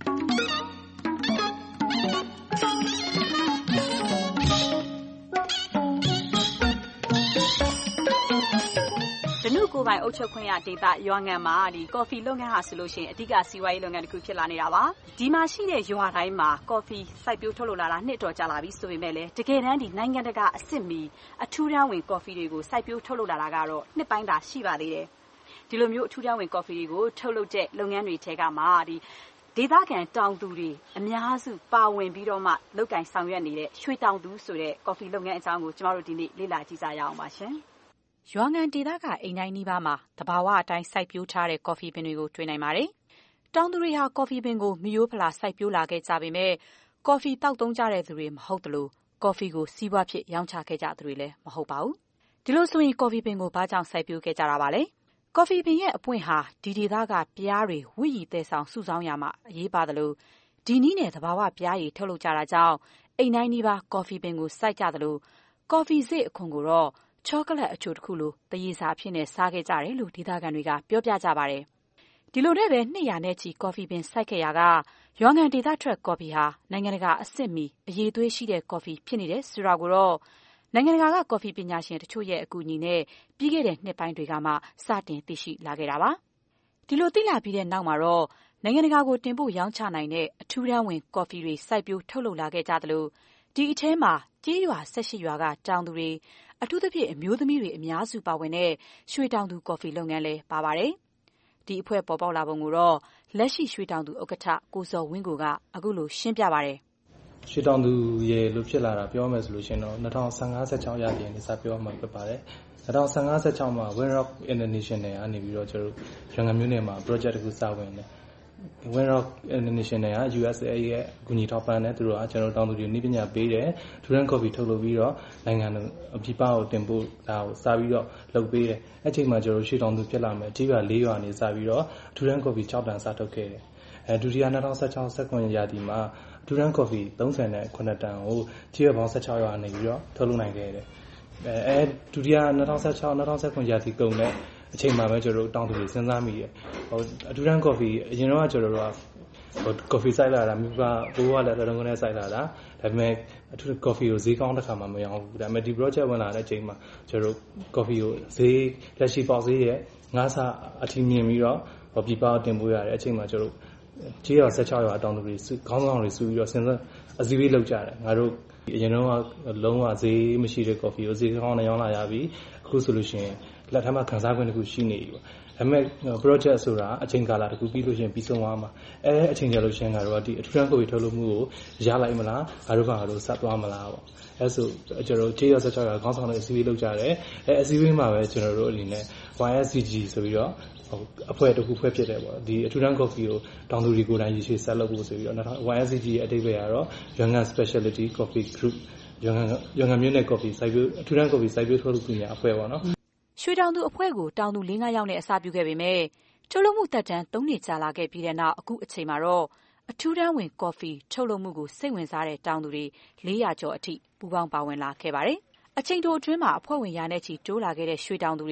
ဓနုကိုယ်ပိုင်အုပ်ချုပ်ခွင့်ရဒေသရွာငံမှာဒီကော်ဖီလုပ်ငန်းဟာဆိုလို့ရှိရင်အဓိကစီးပွားရေးလုပ်ငန်းတစ်ခုဖြစ်လာနေတာပါဒီမှာရှိတဲ့ရွာတိုင်းမှာကော်ဖီစိုက်ပျိုးထုတ်လုပ်လာတာနှစ်တော်ကြာလာပြီဆိုပေမဲ့လည်းတကယ်တမ်းဒီနိုင်ငံတကာအဆင့်မီအထူးတန်းဝင်ကော်ဖီတွေကိုစိုက်ပျိုးထုတ်လုပ်လာတာကတော့နှစ်ပိုင်းသာရှိပါသေးတယ်ဒီလိုမျိုးအထူးတန်းဝင်ကော်ဖီတွေကိုထုတ်လုပ်တဲ့လုပ်ငန်းတွေထဲကမှဒီဒေသခံတောင်သူတွေအများစုပါဝင်ပြီးတော့မှလုပ်ကင်ဆောင်ရွက်နေတဲ့ရွှေတောင်သူဆိုတဲ့ကော်ဖီလုပ်ငန်းအကြောင်းကိုကျမတို့ဒီနေ့လေ့လာကြည့်ကြရအောင်ပါရှင်ရွာငံဒေသကအိမ်တိုင်းနီးပါးမှာတဘာဝအတိုင်းစိုက်ပျိုးထားတဲ့ကော်ဖီပင်တွေကိုတွေ့နိုင်ပါတယ်။တောင်သူတွေဟာကော်ဖီပင်ကိုမီးရိုးဖလာစိုက်ပျိုးလာခဲ့ကြပေမဲ့ကော်ဖီတောက်သုံးကြတဲ့သူတွေမဟုတ်သလိုကော်ဖီကိုစီးပွားဖြစ်ရောင်းချခဲ့ကြသူတွေလည်းမဟုတ်ပါဘူး။ဒီလိုဆိုရင်ကော်ဖီပင်ကိုဘာကြောင့်စိုက်ပျိုးခဲ့ကြတာပါလဲ။ကော်ဖီပင်ရဲ့အပွင့်ဟာဒီဒေသကပြားတွေဝိရီသဲဆောင်စုဆောင်းရမှာအရေးပါသလိုဒီနည်းနဲ့တဘာဝပြားရည်ထုတ်လုပ်ကြတာကြောင့်အိမ်တိုင်းနီးပါးကော်ဖီပင်ကိုစိုက်ကြသလိုကော်ဖီစေ့အခွန်ကိုတော့ချောကလက်အချို့တစ်ခုလိုတရေစာဖြစ်နေစားခဲ့ကြတယ်လို့ဒေသခံတွေကပြောပြကြပါတယ်။ဒီလိုနဲ့ပဲနှစ်ရာနဲ့ချီကော်ဖီပင်စိုက်ခဲ့ရကရွာငံဒေသထွက်ကော်ဖီဟာနိုင်ငံတကာအဆင့်မီအရေးသွေးရှိတဲ့ကော်ဖီဖြစ်နေတယ်ဆိုတာကိုတော့နိုင်ငံတကာကကော်ဖီပညာရှင်တချို့ရဲ့အကူအညီနဲ့ပြီးခဲ့တဲ့နှစ်ပိုင်းတွေကမှစတင်သိရှိလာခဲ့တာပါ။ဒီလိုသိလာပြီးတဲ့နောက်မှာတော့နိုင်ငံတကာကိုတင်ပို့ရောင်းချနိုင်တဲ့အထူးတန်းဝင်ကော်ဖီတွေစိုက်ပျိုးထုတ်လုပ်လာခဲ့ကြသလိုဒီအထဲမှာကြေးရွာ၁၈ရွာကတောင်သူတွေအထူးသဖြင့်အမျိုးသမီးတွေအများစုပါဝင်တဲ့ရွှေတောင်သူကော်ဖီလုပ်ငန်းလည်းပါပါတယ်။ဒီအဖွဲ့ပေါ်ပေါက်လာပုံကိုတော့လက်ရှိရွှေတောင်သူဥက္ကဋ္ဌကိုစောဝင်းကိုကအခုလိုရှင်းပြပါတယ်။ရွှေတောင်သူရဲ့လို့ဖြစ်လာတာပြောမယ်ဆိုလို့ရှိရင်တော့၂၀၁၅ ၁၆ရာသီကနေစပြောမှဖြစ်ပါတယ်။၂၀၁၅ ၁၆မှာ Winrock International ကနေပြီးတော့ကျွန်တော်ရန်ကုန်မြို့နယ်မှာ project တစ်ခုစဝင်တယ်။ Winrock International က U S A ရဲ့အကူအညီထောက်ပံ့တဲ့သူတို့ကကျွန်တော်တောင်သူတွေနည်းပညာပေးတယ်။ Durian Coffee ထုတ်လုပ်ပြီးတော့နိုင်ငံအပြည်ပကိုတင်ပို့တာကိုစပြီးတော့လုပ်ပေးတယ်။အဲ့ချိန်မှာကျွန်တော်ရွှေတောင်သူဖြစ်လာမယ်။အကြီးပါ၄ရွာနေစပြီးတော့ Durian Coffee ၆တန်စထုတ်ခဲ့တယ်။အဲဒုတိယ၂၀၁၆ ၁၇ရာသီမှာ Durian Coffee ၃၇တန်ကိုကြီးရွာပေါင်း၁၆ရွာနေပြီးတော့ထုတ်လုပ်နိုင်ခဲ့တယ်။အဲအဲဒုတိယ၂၀၁၆ ၂၀၁၇ရာသီကုန်တဲ့အချိန်မှာပဲကျွန်တော်တို့တောင်သူတွေစဉ်းစားမိတယ်ဟိုအထူးတန်း coffee အရင်တော့ကျွန်တော်တို့ကဟို coffee စိုက်လာတာမြို့ကဘိုးကလည်းတရုံးကနေစိုက်လာတာဒါပေမဲ့အထူး coffee ကိုဈေးကောင်းတဲ့ခါမှမရအောင်ဘူးဒါပေမဲ့ဒီ project ဝင်လာတဲ့အချိန်မှာကျွန်တော်တို့ coffee ကိုဈေးလက်ရှိပေါက်ဈေးရဲ့ငါးဆအထိမြင်ပြီးတော့ဟိုပြပတင်ပို့ရတဲ့အချိန်မှာကျွန်တော်တို့ကြေးရွာ၁၆ရွာတောင်သူတွေခေါင်းဆောင်တွေစုပြီးတော့စဉ်းစားအစည်းအဝေးလုပ်ကြတယ်ငါတို့အရင်တော့လုံးဝဈေးမရှိတဲ့ coffee ကိုဈေးကောင်းနဲ့ရောင်းလာရပြီအခုဆိုလို့ရှိရင်လက်ထက်မှာခန်းစားခွင့်တစ်ခုရှိနေပြီပေါ့ဒါပေမဲ့ project ဆိုတာအချိန်ကာလတစ်ခုပြီးလို့ရှိရင်ပြီးဆုံးသွားမှာအဲအချိန်ကြာလို့ရှိရင်ကတော့ဒီအထူးတန်းကိုထုတ်လုပ်မှုကိုရလိုက်မလားငါတို့ကငါတို့ဆက်သွားမလားပေါ့အဲဆိုကျွန်တော်တို့ကြေးရ၁၆ရာခေါင်းဆောင်တွေအစည်းအဝေးလုပ်ကြတယ်အဲအစည်းအဝေးမှာပဲကျွန်တော်တို့အနေနဲ့ Y S C G ဆိုပြီးတော့အဖွဲ့တစ်ခုဖွဲ့ဖြစ်တယ်ပေါ့ဒီအထူးတန်း coffee ကိုတောင်သူတွေကိုယ်တိုင်ရေရှည်ဆက်လုပ်ဖို့ဆိုပြီးတော့ Y S C G ရဲ့အဓိပ္ပာယ်ကတော့ Young Specialty Coffee Group ရန်ကုန်ရန်ကုန်မြို့နယ် coffee စိုက်ပျိုးအထူးတန်း coffee စိုက်ပျိုးထုတ်လုပ်သူများအဖွဲ့ပေါ့နော်ရွှေတောင်သူအဖွဲ့ကိုတောင်သူ၄၅ယောက်နဲ့အစပြုခဲ့ပေမဲ့ထုတ်လုပ်မှုသက်တမ်း၃နှစ်ကြာလာခဲ့ပြီးတဲ့နောက်အခုအချိန်မှာတော့အထူးတန်းဝင်ကော်ဖီထုတ်လုပ်မှုကိုစိတ်ဝင်စားတဲ့တောင်သူတွေ၄ရာကျော်အထိပူးပေါင်းပါဝင်လာခဲ့ပါတယ်။အချိန်တိုအတွင်းမှာအဖွဲ့ဝင်ရာနဲ့ချီတိုးလာခဲ့တဲ့ရွှေတောင်သူတွေဘ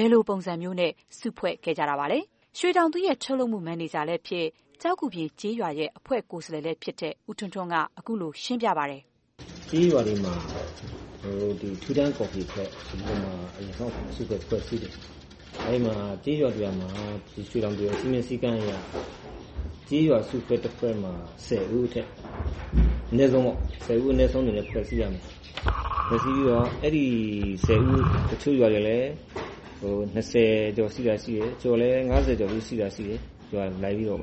ယ်လိုပုံစံမျိုးနဲ့စုဖွဲ့ခဲ့ကြတာပါလဲ။ရွှေတောင်သူရဲ့ထုတ်လုပ်မှုမန်နေဂျာလည်းဖြစ်ကြောက်ကူပြင်ကြေးရွာရဲ့အဖွဲ့ကိုယ်စားလှယ်လည်းဖြစ်တဲ့ဦးထွန်းထွန်းကအခုလိုရှင်းပြပါတယ်။ကြေးရွာတွေမှာဟိုဒီထူတန်းကော်ဖီဖွဲ့ဒီမှာအရင်ဆုံးစုဖွဲ့ဖွဲ့စည်းတယ်။အဲဒီမှာကြေးရွာတွေမှာဒီရွှေတောင်သူရဲ့စီမံစည်းကမ်းအရကြေးရွာစုဖွဲ့တစ်ဖွဲ့မှာဆယ်ဦးထက်အနည်းဆုံးပေါ့ဆယ်ဦးအနည်းဆုံးနေနဲ့ဖွဲ့စည်းရမယ်။ဖွဲ့စည်းပြီးတော့အဲ့ဒီဆယ်ဦးတချို့ရွာတွေလည်းဟို၂၀ကျော်ရှိတာရှိတယ်ကျော်လည်း၅၀ကျော်ပြီးရှိတာရှိတယ်ကျွာလိုက်ပြီးတော့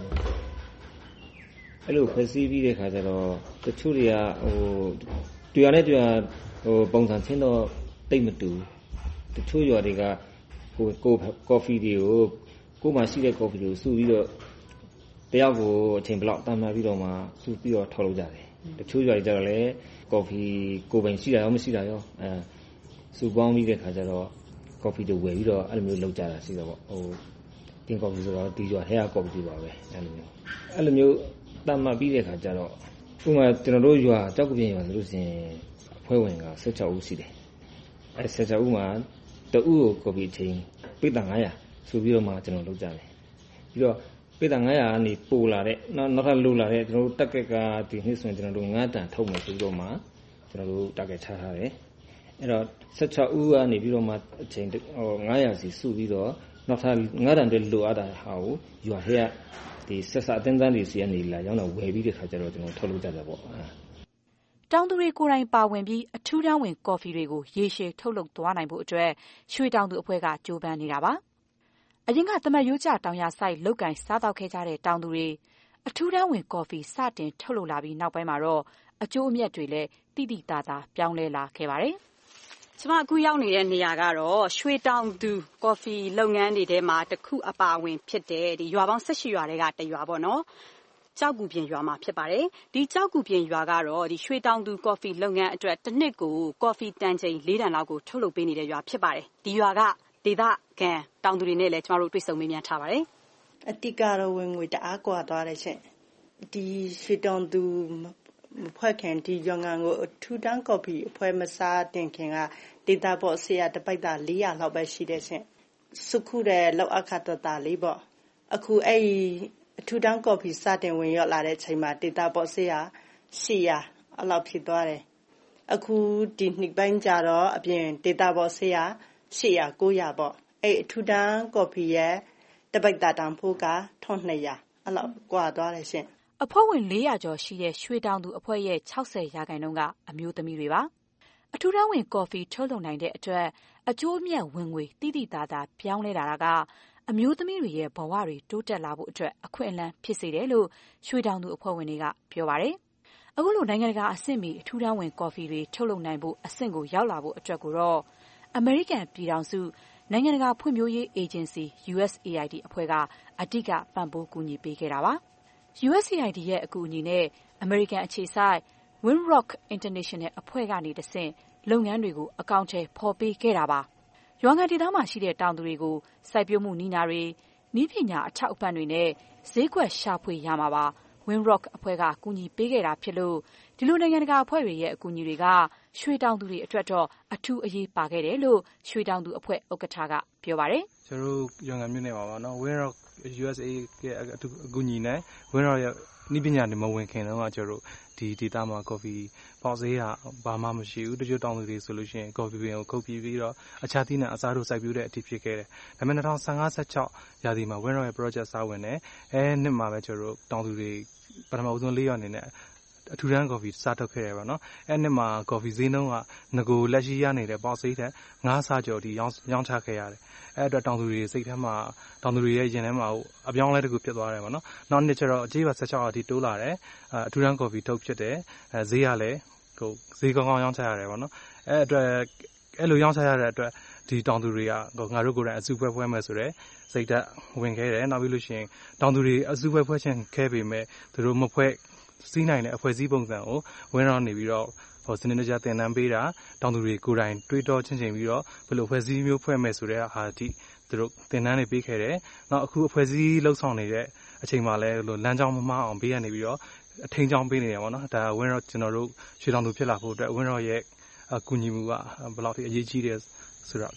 အဲ့လိုဖွဲ့စည်းပြီးတဲ့ခါကျတော့တချို့တွေကဟိုတရားနဲ့တရားဟိုပုံစံချင်းတော့တိတ်မတူတချို့ရွာတွေကဟိုကိုကော်ဖီတွေကိုကိုမှရှိတဲ့ကော်ဖီတွေကိုစုပြီးတော့တယောက်ကိုအချိန်ဘလောက်တန်မှပြီးတော့မှစုပြီးတော့ထော်လို့ကြတယ်တချို့ရွာတွေကျတော့လည်းကော်ဖီကိုပိုင်ရှိတာရောမရှိတာရောအဲစုပေါင်းပြီးတဲ့ခါကျတော့ကော်ဖီတွေဝယ်ပြီးတော့အဲ့လိုမျိုးလုပ်ကြတာရှိတော့ပေါ့ဟိုတင်ကော်ဖီဆိုတော့ဒီရွာထဲကကော်ဖီပါပဲအဲ့လိုမျိုးအဲ့လိုမျိုးတတ်မှတ်ပြီးတဲ့ခါကျတော့ဥပမာကျွန်တော်တို့ရွာကြောက်ကပြင်ရွာဆိုလို့ရှိရင်အဖွဲ့ဝင်က၁၆ဦးရှိတယ်အဲ့၁၆ဦးမှာတဦးကိုကော်ဖီချင်းပိတ်တာ၅ရာဆိုပြီးတော့မှကျွန်တော်လုပ်ကြတယ်ပြီးတော့ပိတ်တာ၅ရာကနေပိုလာတဲ့နောက်နောက်ထပ်လိုလာတဲ့ကျွန်တော်တို့တက်ကက်ကဒီနှစ်ဆိုရင်ကျွန်တော်တို့၅တန်ထုတ်မယ်ဆိုပြီးတော့မှကျွန်တော်တို့တက်ကက်ချထားတယ်အဲ့တော့၁၆ဦးကနေပြီးတော့မှအချိန်ဟို၅ရာစီစုပြီးတော့နောက်ထပ်၅တန်တွေလိုအပ်တာဟာကိုရွာထဲကဒီဆက်စအတင်းတန်းတွေစီကနေလာရောက်တော့ဝယ်ပြီးတဲ့ခါကျတော့ကျွန်တော်ထုတ်လုပ်ကြတာပေါ့တောင်သူတွေကိုယ်တိုင်ပါဝင်ပြီးအထူးတန်းဝင်ကော်ဖီတွေကိုရေရှည်ထုတ်လုပ်သွားနိုင်ဖို့အတွက်ရွှေတောင်သူအဖွဲ့ကကြိုးပမ်းနေတာပါအရင်ကသမတ်ရိုးကျတောင်ရဆိုင်လုတ်ကင်စားတောက်ခဲ့ကြတဲ့တောင်သူတွေအထူးတန်းဝင်ကော်ဖီစတင်ထုတ်လုပ်လာပြီးနောက်ပိုင်းမှာတော့အကျိုးအမြတ်တွေလည်းတိတိတသာပြောင်းလဲလာခဲ့ပါတယ်ကျမအခုရောက်နေတဲ့နေရာကတော့ရွှေတောင်သူကော်ဖီလုပ်ငန်းတွေထဲမှာတစ်ခုအပါအဝင်ဖြစ်တဲ့ဒီရွာပေါင်း၁၈ရွာတွေကတရွာပေါ့နော်ကြောက်ကူပြင်ရွာမှာဖြစ်ပါတယ်ဒီကြောက်ကူပြင်ရွာကတော့ဒီရွှေတောင်သူကော်ဖီလုပ်ငန်းအတွက်တစ်နှစ်ကိုကော်ဖီတန်ချိန်၄တန်လောက်ကိုထုတ်လုပ်ပေးနေတဲ့ရွာဖြစ်ပါတယ်ဒီရွာကဒေသခံတောင်သူတွေနဲ့လည်းကျမတို့တွေ့ဆုံမေးမြန်းထားပါတယ်အတိကတော့ဝင်ငွေတအားကွာသွားတယ်ရှင်ဒီရွှေတောင်သူဖွဲ့ခင်ဒီရွာငံကိုထူတန်းကော်ဖီအဖွဲ့မစားတင်ခင်ကဒေတာပေါ့ဆေးရတပိုက်တာ၄ရာလောက်ပဲရှိတယ်ရှင်စုခုတဲ့လောက်အခါတတာလေးပေါ့အခုအဲ့အထူတန်းကော်ဖီစတင်ဝင်ရောက်လာတဲ့ချိန်မှာဒေတာပေါ့ဆေးရ၈ရာအလောက်ဖြစ်သွားတယ်အခုဒီနှစ်ပိုင်းကြတော့အပြင်ဒေတာပေါ့ဆေးရ၈ရာ၉ရာပေါ့အဲ့အထူတန်းကော်ဖီရဲ့တပိုက်တာတန်ဖို့က၁၂ရာအဲ့လောက်ကွာသွားတယ်ရှင်အဖွဲ့ဝင်၄ရာကျော်ရှိတဲ့ရွှေတောင်သူအဖွဲ့ရဲ့၆၀ရာခိုင်နှုန်းကအမျိုးသမီးတွေပါအထူးတန်းဝင်ကော်ဖီထုတ်လုပ်နိုင်တဲ့အတွက်အကျိုးအမြတ်ဝင်ငွေတိတိတသာပြောင်းလဲလာတာကအမျိုးသမီးတွေရဲ့ဘဝတွေတိုးတက်လာဖို့အတွက်အခွင့်အလမ်းဖြစ်စေတယ်လို့ရွှေတောင်သူအဖွဲ့ဝင်တွေကပြောပါတယ်။အခုလိုနိုင်ငံတကာအဆင့်မီအထူးတန်းဝင်ကော်ဖီတွေထုတ်လုပ်နိုင်ဖို့အဆင့်ကိုရောက်လာဖို့အတွက်ကိုတော့အမေရိကန်ပြည်ထောင်စုနိုင်ငံတကာဖွံ့ဖြိုးရေးအေဂျင်စီ U S A I D အဖွဲ့ကအဓိကပံ့ပိုးကူညီပေးခဲ့တာပါ။ U S A I D ရဲ့အကူအညီနဲ့အမေရိကန်အခြေစိုက် Windrock International အဖွဲ့ကနေတဆင့်လုပ်ငန်းတွေကိုအကောင့်ထဲပေါ်ပေးခဲ့တာပါ။ရွာငံဒေသမှာရှိတဲ့တောင်သူတွေကိုစိုက်ပျိုးမှုနည်းနာတွေ၊နည်းပညာအထောက်အပံ့တွေနဲ့ဈေးကွက်ရှာဖွေရမှာပါ Windrock အဖွဲ့ကကူညီပေးခဲ့တာဖြစ်လို့ဒီလိုနိုင်ငံတကာအဖွဲ့တွေရဲ့အကူအညီတွေကရွှေတောင်သူတွေအတွက်တော့အထူးအရေးပါခဲ့တယ်လို့ရွှေတောင်သူအဖွဲ့ဥက္ကဋ္ဌကပြောပါတယ်။ကျွန်တော်တို့ရွာငံမြို့နယ်မှာပါနော် Windrock U S A ရဲ့အကူအညီနဲ့ Windrock ရဲ့နည်းပညာတွေမဝင်ခင်တော့ကျွန်တော်တို့ဒီဒေတာမှာကော်ဖီပေါက်ဈေးကဘာမှမရှိဘူးတချို့တောင်သူတွေဆိုလို့ရှိရင်ကော်ဖီပင်ကိုခုတ်ပြီးပြီးတော့အခြားသီးနှံအစားထိုးစိုက်ပျိုးတဲ့အထိဖြစ်ခဲ့တယ်ဒါပေမဲ့၂၀၁၅ ၁၆ရာသီမှာ Windrock ရဲ့ project စဝင်တယ်အဲနှစ်မှာပဲကျွန်တော်တို့တောင်သူတွေပထမဦးဆုံးလေးရောက်အနေနဲ့အထူးတန်းကော်ဖီစားထုတ်ခဲ့ရပါတော့။အဲ့နှစ်မှာကော်ဖီဈေးနှုန်းကငကိုလက်ရှိရနေတဲ့ပေါက်ဈေးထက်ငါးဆကျော်ဒီရောင်းရောင်းချခဲ့ရတယ်။အဲ့အတွက်တောင်သူတွေစိတ်ထဲမှာတောင်သူတွေရဲ့ရင်ထဲမှာအပြောင်းလဲတစ်ခုဖြစ်သွားတယ်ပေါ့နော်။နောက်နှစ်ကျတော့အကြေးပါ၁၆ရာသီတိုးလာတယ်။အထူးတန်းကော်ဖီထုတ်ဖြစ်တယ်။အဲဈေးကလည်းဟိုဈေးကောင်းကောင်းရောင်းချရတယ်ပေါ့နော်။အဲ့အတွက်အဲ့လိုရောင်းချရတဲ့အတွက်ဒီတောင်သူတွေကငါတို့ကိုယ်တိုင်အစုပွဲဖွဲမယ်ဆိုတော့စိတ်ဓာတ်ဝင်ခဲ့တယ်နောက်ပြီးလို့ရှိရင်တောင်သူတွေအစုပွဲဖွဲခြင်းခဲပေမဲ့သူတို့မဖွဲစီးနိုင်တဲ့အဖွဲ့အစည်းပုံစံကိုဝင်းရောင်းနေပြီးတော့ဟိုစနစ်တကျသင်တန်းပေးတာတောင်သူတွေကိုယ်တိုင်တွေးတောချင်းချင်းပြီးတော့ဘယ်လိုအဖွဲ့အစည်းမျိုးဖွဲ့မယ်ဆိုတဲ့ဟာအထိသူတို့သင်တန်းတွေပေးခဲ့တယ်နောက်အခုအဖွဲ့အစည်းလှုပ်ဆောင်နေတဲ့အချိန်မှာလည်းဟိုလမ်းကြောင်းမမအောင်ပေးရနေပြီးတော့အထင်းကြောင်းပေးနေတယ်ပေါ့နော်ဒါဝင်းရောကျွန်တော်တို့ရွှေတောင်သူဖြစ်လာဖို့အတွက်ဝင်းရောရဲ့အကူအညီမှုကဘယ်လောက်ထိအရေးကြီးတယ်ဆိုတော့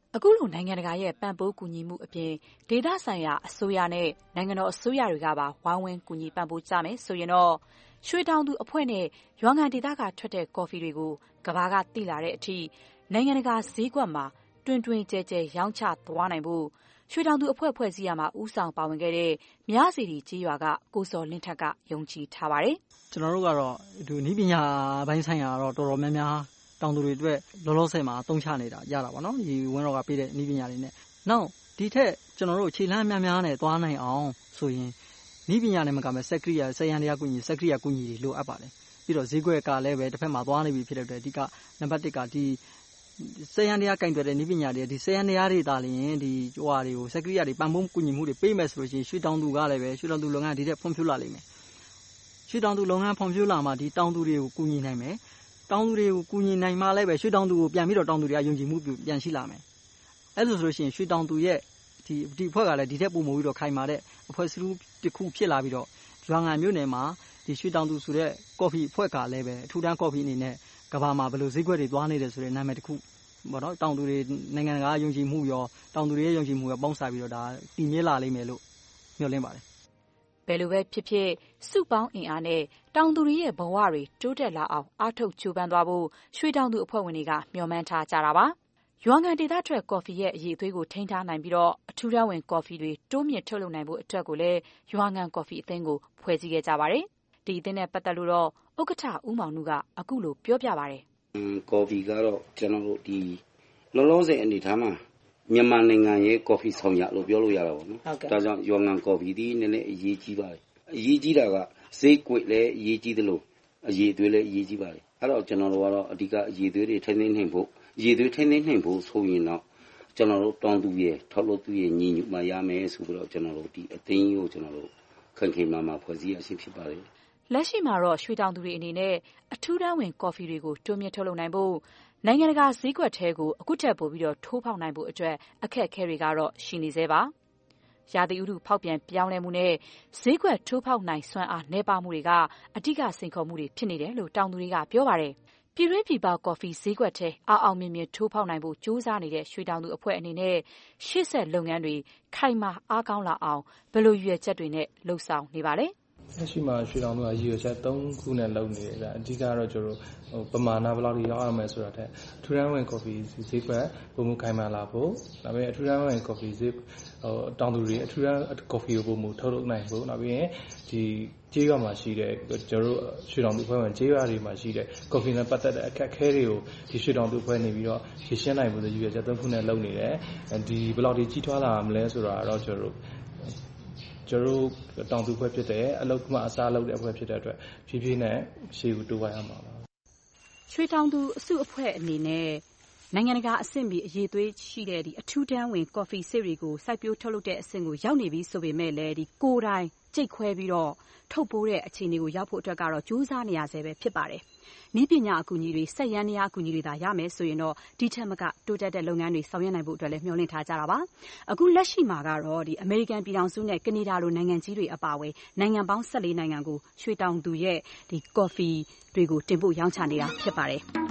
အခုလိုနိုင်ငံတကာရဲ့ပံ့ပိုးကူညီမှုအပြင်ဒေသဆိုင်ရာအစိုးရနဲ့နိုင်ငံတော်အစိုးရတွေကပါဝိုင်းဝန်းကူညီပံ့ပိုးကြမယ်ဆိုရင်တော့ရွှေတောင်သူအဖွဲ့နဲ့ရွာငံဒေသကထွက်တဲ့ကော်ဖီတွေကိုကမ္ဘာကသိလာတဲ့အထိနိုင်ငံတကာဈေးကွက်မှာတွင်တွင်ကျဲကျဲရောင်းချသွားနိုင်ဖို့ရွှေတောင်သူအဖွဲ့ဖွဲ့စည်းရမှာဥဆောင်ပါဝင်ခဲ့တဲ့မြစီတီကြီးရွာကကိုစောလင်းထက်ကယုံကြည်ထားပါတယ်။ကျွန်တော်တို့ကတော့ဒီနည်းပညာပိုင်းဆိုင်ရာတော့တော်တော်များများတောင်သူတွေအတွက်လောလောဆယ်မှာအသုံးချနေတာရတာပေါ့နော်ဒီဝင်းတော့ကပေးတဲ့နည်းပညာတွေနဲ့နောက်ဒီထက်ကျွန်တော်တို့ခြေလှမ်းများများနဲ့သွားနိုင်အောင်ဆိုရင်နည်းပညာနဲ့မကမဲ့စက်ကရိယာစက်ရန်တရားကူညီစက်ကရိယာကူညီတွေလိုအပ်ပါတယ်ပြီးတော့ဈေးကွက်ကလည်းပဲတစ်ဖက်မှာသွားနေပြီဖြစ်တဲ့အတွက်အဓိကနံပါတ်တစ်ကဒီစက်ရန်တရားကင်တွယ်တဲ့နည်းပညာတွေဒီစက်ရန်တရားတွေတာလျင်ဒီဟိုဟာတွေကိုစက်ကရိယာတွေပံ့ပိုးကူညီမှုတွေပေးမယ်ဆိုလို့ရှိရင်ရွှေတောင်သူကလည်းပဲရွှေတောင်သူလုပ်ငန်းဒီထက်ဖွံ့ဖြိုးလာလိမ့်မယ်ရွှေတောင်သူလုပ်ငန်းဖွံ့ဖြိုးလာမှဒီတောင်သူတွေကိုကူညီနိုင်မယ်တောင်သူတွေကိုကူညီနိုင်မှလည်းပဲရွှေတောင်သူကိုပြန်ပြီးတော့တောင်သူတွေကယုံကြည်မှုပြန်ရှိလာမယ်အဲဆိုဆိုလို့ရှိရင်ရွှေတောင်သူရဲ့ဒီဒီအဖွဲ့ကလည်းဒီထက်ပိုမိုပြီးတော့ခိုင်မာတဲ့အဖွဲ့အစည်းတစ်ခုဖြစ်လာပြီးတော့ရွာငံမြို့နယ်မှာဒီရွှေတောင်သူဆိုတဲ့ကော်ဖီအဖွဲ့ကလည်းပဲအထူးတန်းကော်ဖီအနေနဲ့ကဘာမှာဘယ်လိုဈေးကွက်တွေသွားနေတယ်ဆိုတဲ့နာမည်တစ်ခုပေါ့နော်တောင်သူတွေနိုင်ငံတကာယုံကြည်မှုရောတောင်သူတွေရဲ့ယုံကြည်မှုရောပေါင်းစားပြီးတော့ဒါတည်မြဲလာလိမ့်မယ်လို့မျှော်လင့်ပါတယ်ဘယ်လိုပဲဖြစ်ဖြစ်စုပေါင်းအင်အားနဲ့တောင်သူတွေရဲ့ဘဝတွေတိုးတက်လာအောင်အားထုတ်ကြိုးပမ်းသွားဖို့ရွှေတောင်သူအဖွဲ့ဝင်တွေကမျှော်မှန်းထားကြတာပါရွာငံဒေသထွက်ကော်ဖီရဲ့အရေးအသွေးကိုထိန်းထားနိုင်ပြီးတော့အထူးတန်းဝင်ကော်ဖီတွေတိုးမြင့်ထုတ်လုပ်နိုင်ဖို့အတွက်ကိုလည်းရွာငံကော်ဖီအသင်းကိုဖွဲ့စည်းခဲ့ကြပါတယ်ဒီအသင်းနဲ့ပတ်သက်လို့တော့ဥက္ကဋ္ဌဦးမောင်နုကအခုလိုပြောပြပါတယ်ကော်ဖီကတော့ကျွန်တော်တို့ဒီလောလောဆယ်အနေထားမှာမြန်မာနိုင်ငံရဲ့ကော်ဖီဆောင်ရလို့ပြောလို့ရတာပေါ့နော်ဒါကြောင့်ရွာငံကော်ဖီဒီနည်းနည်းအရေးကြီးပါတယ်အရေးကြီးတာကဈေးကွက်လည်းအရေးကြီးတယ်လို့အရေးအသွေးလည်းအရေးကြီးပါတယ်အဲ့တော့ကျွန်တော်တို့ကတော့အဓိကအရေးအသွေးတွေထိန်းသိမ်းနိုင်ဖို့အရေးအသွေးထိန်းသိမ်းနိုင်ဖို့ဆိုရင်တော့ကျွန်တော်တို့တောင်သူရဲ့ထောက်လို့သူရဲ့ညီညွတ်မှရမယ်ဆိုပြီးတော့ကျွန်တော်တို့ဒီအသိဉာဏ်ကိုကျွန်တော်တို့ခံခံမှမှဖွဲ့စည်းရရှိဖြစ်ပါတယ်လက်ရှိမှာတော့ရွှေတောင်သူတွေအနေနဲ့အထူးတန်းဝင်ကော်ဖီတွေကိုတိုးမြင့်ထုတ်လုပ်နိုင်ဖို့နိုင်ငံတကာဈေးကွက်ထဲကိုအခုထက်ပိုပြီးတော့ထိုးဖောက်နိုင်ဖို့အတွက်အခက်အခဲတွေကတော့ရှိနေသေးပါရာသီဥတုဖောက်ပြန်ပြောင်းလဲမှုနဲ့ဈေးကွက်ထိုးဖောက်နိုင်စွမ်းအားနှဲပါမှုတွေကအဓိကစိန်ခေါ်မှုတွေဖြစ်နေတယ်လို့တောင်သူတွေကပြောပါတယ်ပြည်တွင်းပြည်ပကော်ဖီဈေးကွက်ထဲအောင်အောင်မြင်မြင်ထိုးဖောက်နိုင်ဖို့ကြိုးစားနေတဲ့ရွှေတောင်သူအဖွဲ့အနေနဲ့ရှေ့ဆက်လုပ်ငန်းတွေခိုင်မာအားကောင်းလာအောင်ဘယ်လိုရွေချက်တွေနဲ့လှုပ်ဆောင်နေပါလဲဆက်ရှိမှရွှေတောင်တို့ကရည်ရွယ်ချက်၃ခုနဲ့လုပ်နေတယ်ဗျအဓိကတော့ကျွန်တော်ဟိုပမာဏဘယ်လောက်ထိရောက်ရမလဲဆိုတာတဲ့ထူထမ်းဝင်ကော်ဖီဈေးကွက်ပုံမှုခိုင်မာလာဖို့ဒါပေမဲ့အထူးတန်းဝင်ကော်ဖီဈေးဟိုတောင်သူတွေအထူးတန်းကော်ဖီကိုပုံမှုထုတ်လုပ်နိုင်ဖို့နောက်ပြီးရင်ဒီကြေးရွာမှာရှိတဲ့ကျွန်တော်တို့ရွှေတောင်သူအဖွဲ့ဝင်ကြေးရွာတွေမှာရှိတဲ့ကော်ဖီနဲ့ပတ်သက်တဲ့အခက်အခဲတွေကိုဒီရွှေတောင်သူအဖွဲ့နေပြီးတော့ရှင်းရှင်းနိုင်ဖို့ရည်ရွယ်ချက်၃ခုနဲ့လုပ်နေတယ်ဒီဘယ်လောက်ထိကြီးထွားလာမလဲဆိုတာတော့ကျွန်တော်တို့ကျွန်တော်တောင်သူဖွဲ့ဖြစ်တဲ့အလုပ်မှအစားလုပ်တဲ့အဖွဲ့ဖြစ်တဲ့အတွက်ဖြည်းဖြည်းနဲ့ရှေ့ကိုတိုးသွားရမှာပါရွှေတောင်သူအစုအဖွဲ့အနေနဲ့နိုင်ငံတကာအဆင့်မီအရေးသွေးရှိတဲ့ဒီအထူးတန်းဝင်ကော်ဖီစစ်တွေကိုစိုက်ပျိုးထုတ်လုပ်တဲ့အဆင့်ကိုရောက်နေပြီဆိုပေမဲ့လည်းဒီကိုယ်တိုင်ကြိတ်ခွဲပြီးတော့ထုတ်ပိုးတဲ့အခြေအနေကိုရောက်ဖို့အတွက်ကတော့ကြိုးစားနေရဆဲပဲဖြစ်ပါတယ်။နည်းပညာအကူအညီတွေစက်ယန္တရားအကူအညီတွေသာရမယ်ဆိုရင်တော့ဒီထက်မကတိုးတက်တဲ့လုပ်ငန်းတွေဆောင်ရွက်နိုင်ဖို့အတွက်လည်းမျှော်လင့်ထားကြတာပါ။အခုလက်ရှိမှာကတော့ဒီအမေရိကန်ပြည်ထောင်စုနဲ့ကနေဒါလိုနိုင်ငံကြီးတွေအပါအဝင်နိုင်ငံပေါင်း၁၄နိုင်ငံကိုရွှေတောင်သူရဲ့ဒီကော်ဖီတွေကိုတင်ပို့ရောင်းချနေတာဖြစ်ပါတယ်။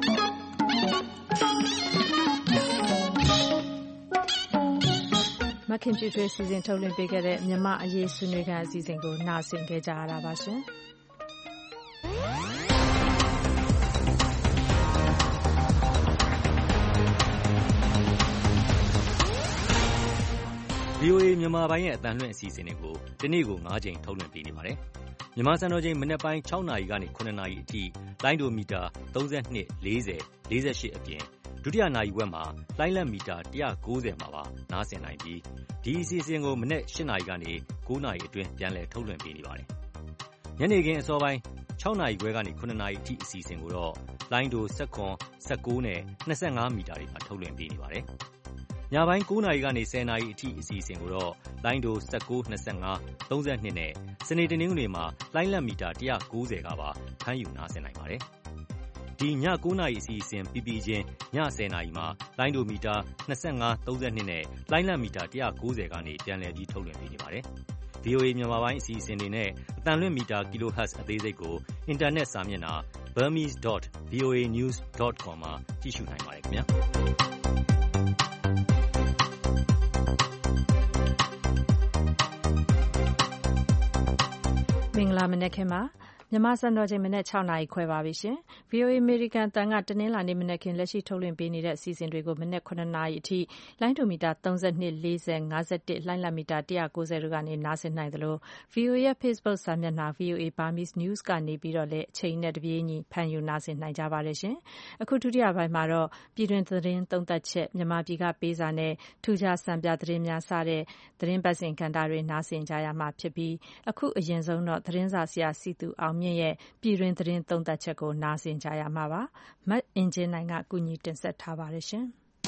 မခင်ပြည့်ဆွေစီစဉ်ထုတ်လွှင့်ပေးခဲ့တဲ့မြန်မာအရေးဆွေးနွေးခန်းအစီအစဉ်ကိုနားဆင်ခဲ့ကြရတာပါရှင်။ဗွီအိုအေမြန်မာပိုင်းရဲ့အသံလွှင့်အစီအစဉ်တွေကိုဒီနေ့ကို၅ကြိမ်ထုတ်လွှင့်ပေးနေပါတယ်။မြန်မာစံတော်ချိန်မနက်ပိုင်း၆နာရီကနေ၇နာရီအထိလိုင်းဒိုမီတာ၃၂ ၄၀ ၄၈အပြင်ဒုတိယနာရီဝက်မှာလိုင်းလက်မီတာ၁၉၀မှာပါနားဆင်နိုင်ပြီးဒီအစီအစဉ်ကိုမနက်၈နာရီကနေ၉နာရီအတွင်းပြန်လည်ထုတ်လွှင့်ပေးနေပါတယ်။ညနေခင်းအစောပိုင်း၆နာရီခွဲကနေ၇နာရီအထိအစီအစဉ်ကိုတော့လိုင်းဒို၁၇ ၁၉နဲ့၂၅မီတာတွေမှာထုတ်လွှင့်ပေးနေပါတယ်။ညပိုင်း၉နာရီကနေ၁၀နာရီအထိအစီအစဉ်ကိုတော့လိုင်းဒို၁၉ ၂၅ ၃၂နဲ့စနေတနင်္ဂနွေမှာလိုင်းလက်မီတာ၁၉၀ကပါဖမ်းယူနားဆင်နိုင်ပါတယ်။ဒီည၉နာရီအစီအစဉ်ပြီးပြီးချင်းည၁၀နာရီမှာလိုင်းဒိုမီတာ၂၅ ၃၂နဲ့လိုင်းလက်မီတာ၁၉၀ကနေပြန်လည်ပြီးထုတ်လွှင့်ပေးနေပါတယ်။ ဗွီအိုအေမြန်မာပိုင်းအစီအစဉ်တွေနဲ့အသံလွှင့်မီတာ kilohertz အသေးစိတ်ကိုအင်တာနက်စာမျက်နှာ burmese dot v o a news dot com မှာကြည့်ရှုနိုင်ပါတယ်ခင်ဗျာ။င်္ဂလာမနက်ခင်းပါမြန်မာစံတော်ချိန်မနက်၆နာရီခွဲပါပြီရှင် ဗွီအိုအေ အမေရိကန်အသံကတနင်္လာနေ့မနက်ခင်းလက်ရှိထုတ်လွှင့်ပေးနေတဲ့အစီအစဉ်တွေကိုမနက်၇နာရီအထိလိုင်းဒိုမီတာ၃၂ ၄၀ ၅၁ လိုင်းလတ်မီတာ၁၉၀တို့ကနေနားဆင်နိုင်သလို ဗွီအိုအေရဲ့ Facebook စာမျက်နှာ ဗွီအိုအေ Burmese News ကနေပြီးတော့လည်းအချိန်နဲ့တပြေးညီဖန်ယူနားဆင်နိုင်ကြပါတယ်ရှင်အခုဒုတိယပိုင်းမှာတော့ပြည်တွင်းသတင်းသုံးသပ်ချက်မြန်မာပြည်ကပေးစာနဲ့ထူးခြားစံပြသတင်းများစတဲ့သတင်းပတ်စဉ်ကဏ္ဍတွေနားဆင်ကြရမှာဖြစ်ပြီးအခုအရင်ဆုံးတော့သတင်းစာဆရာစီသူအောင်မြင့်ရဲ့ပြည်တွင်းသတင်းသုံးသပ်ချက်ကိုနားဆင်ကြရမှာပါမတ်အင်ဂျင်နိုင်ကကူညီတင်ဆက်ထားပါတယ်ရှင်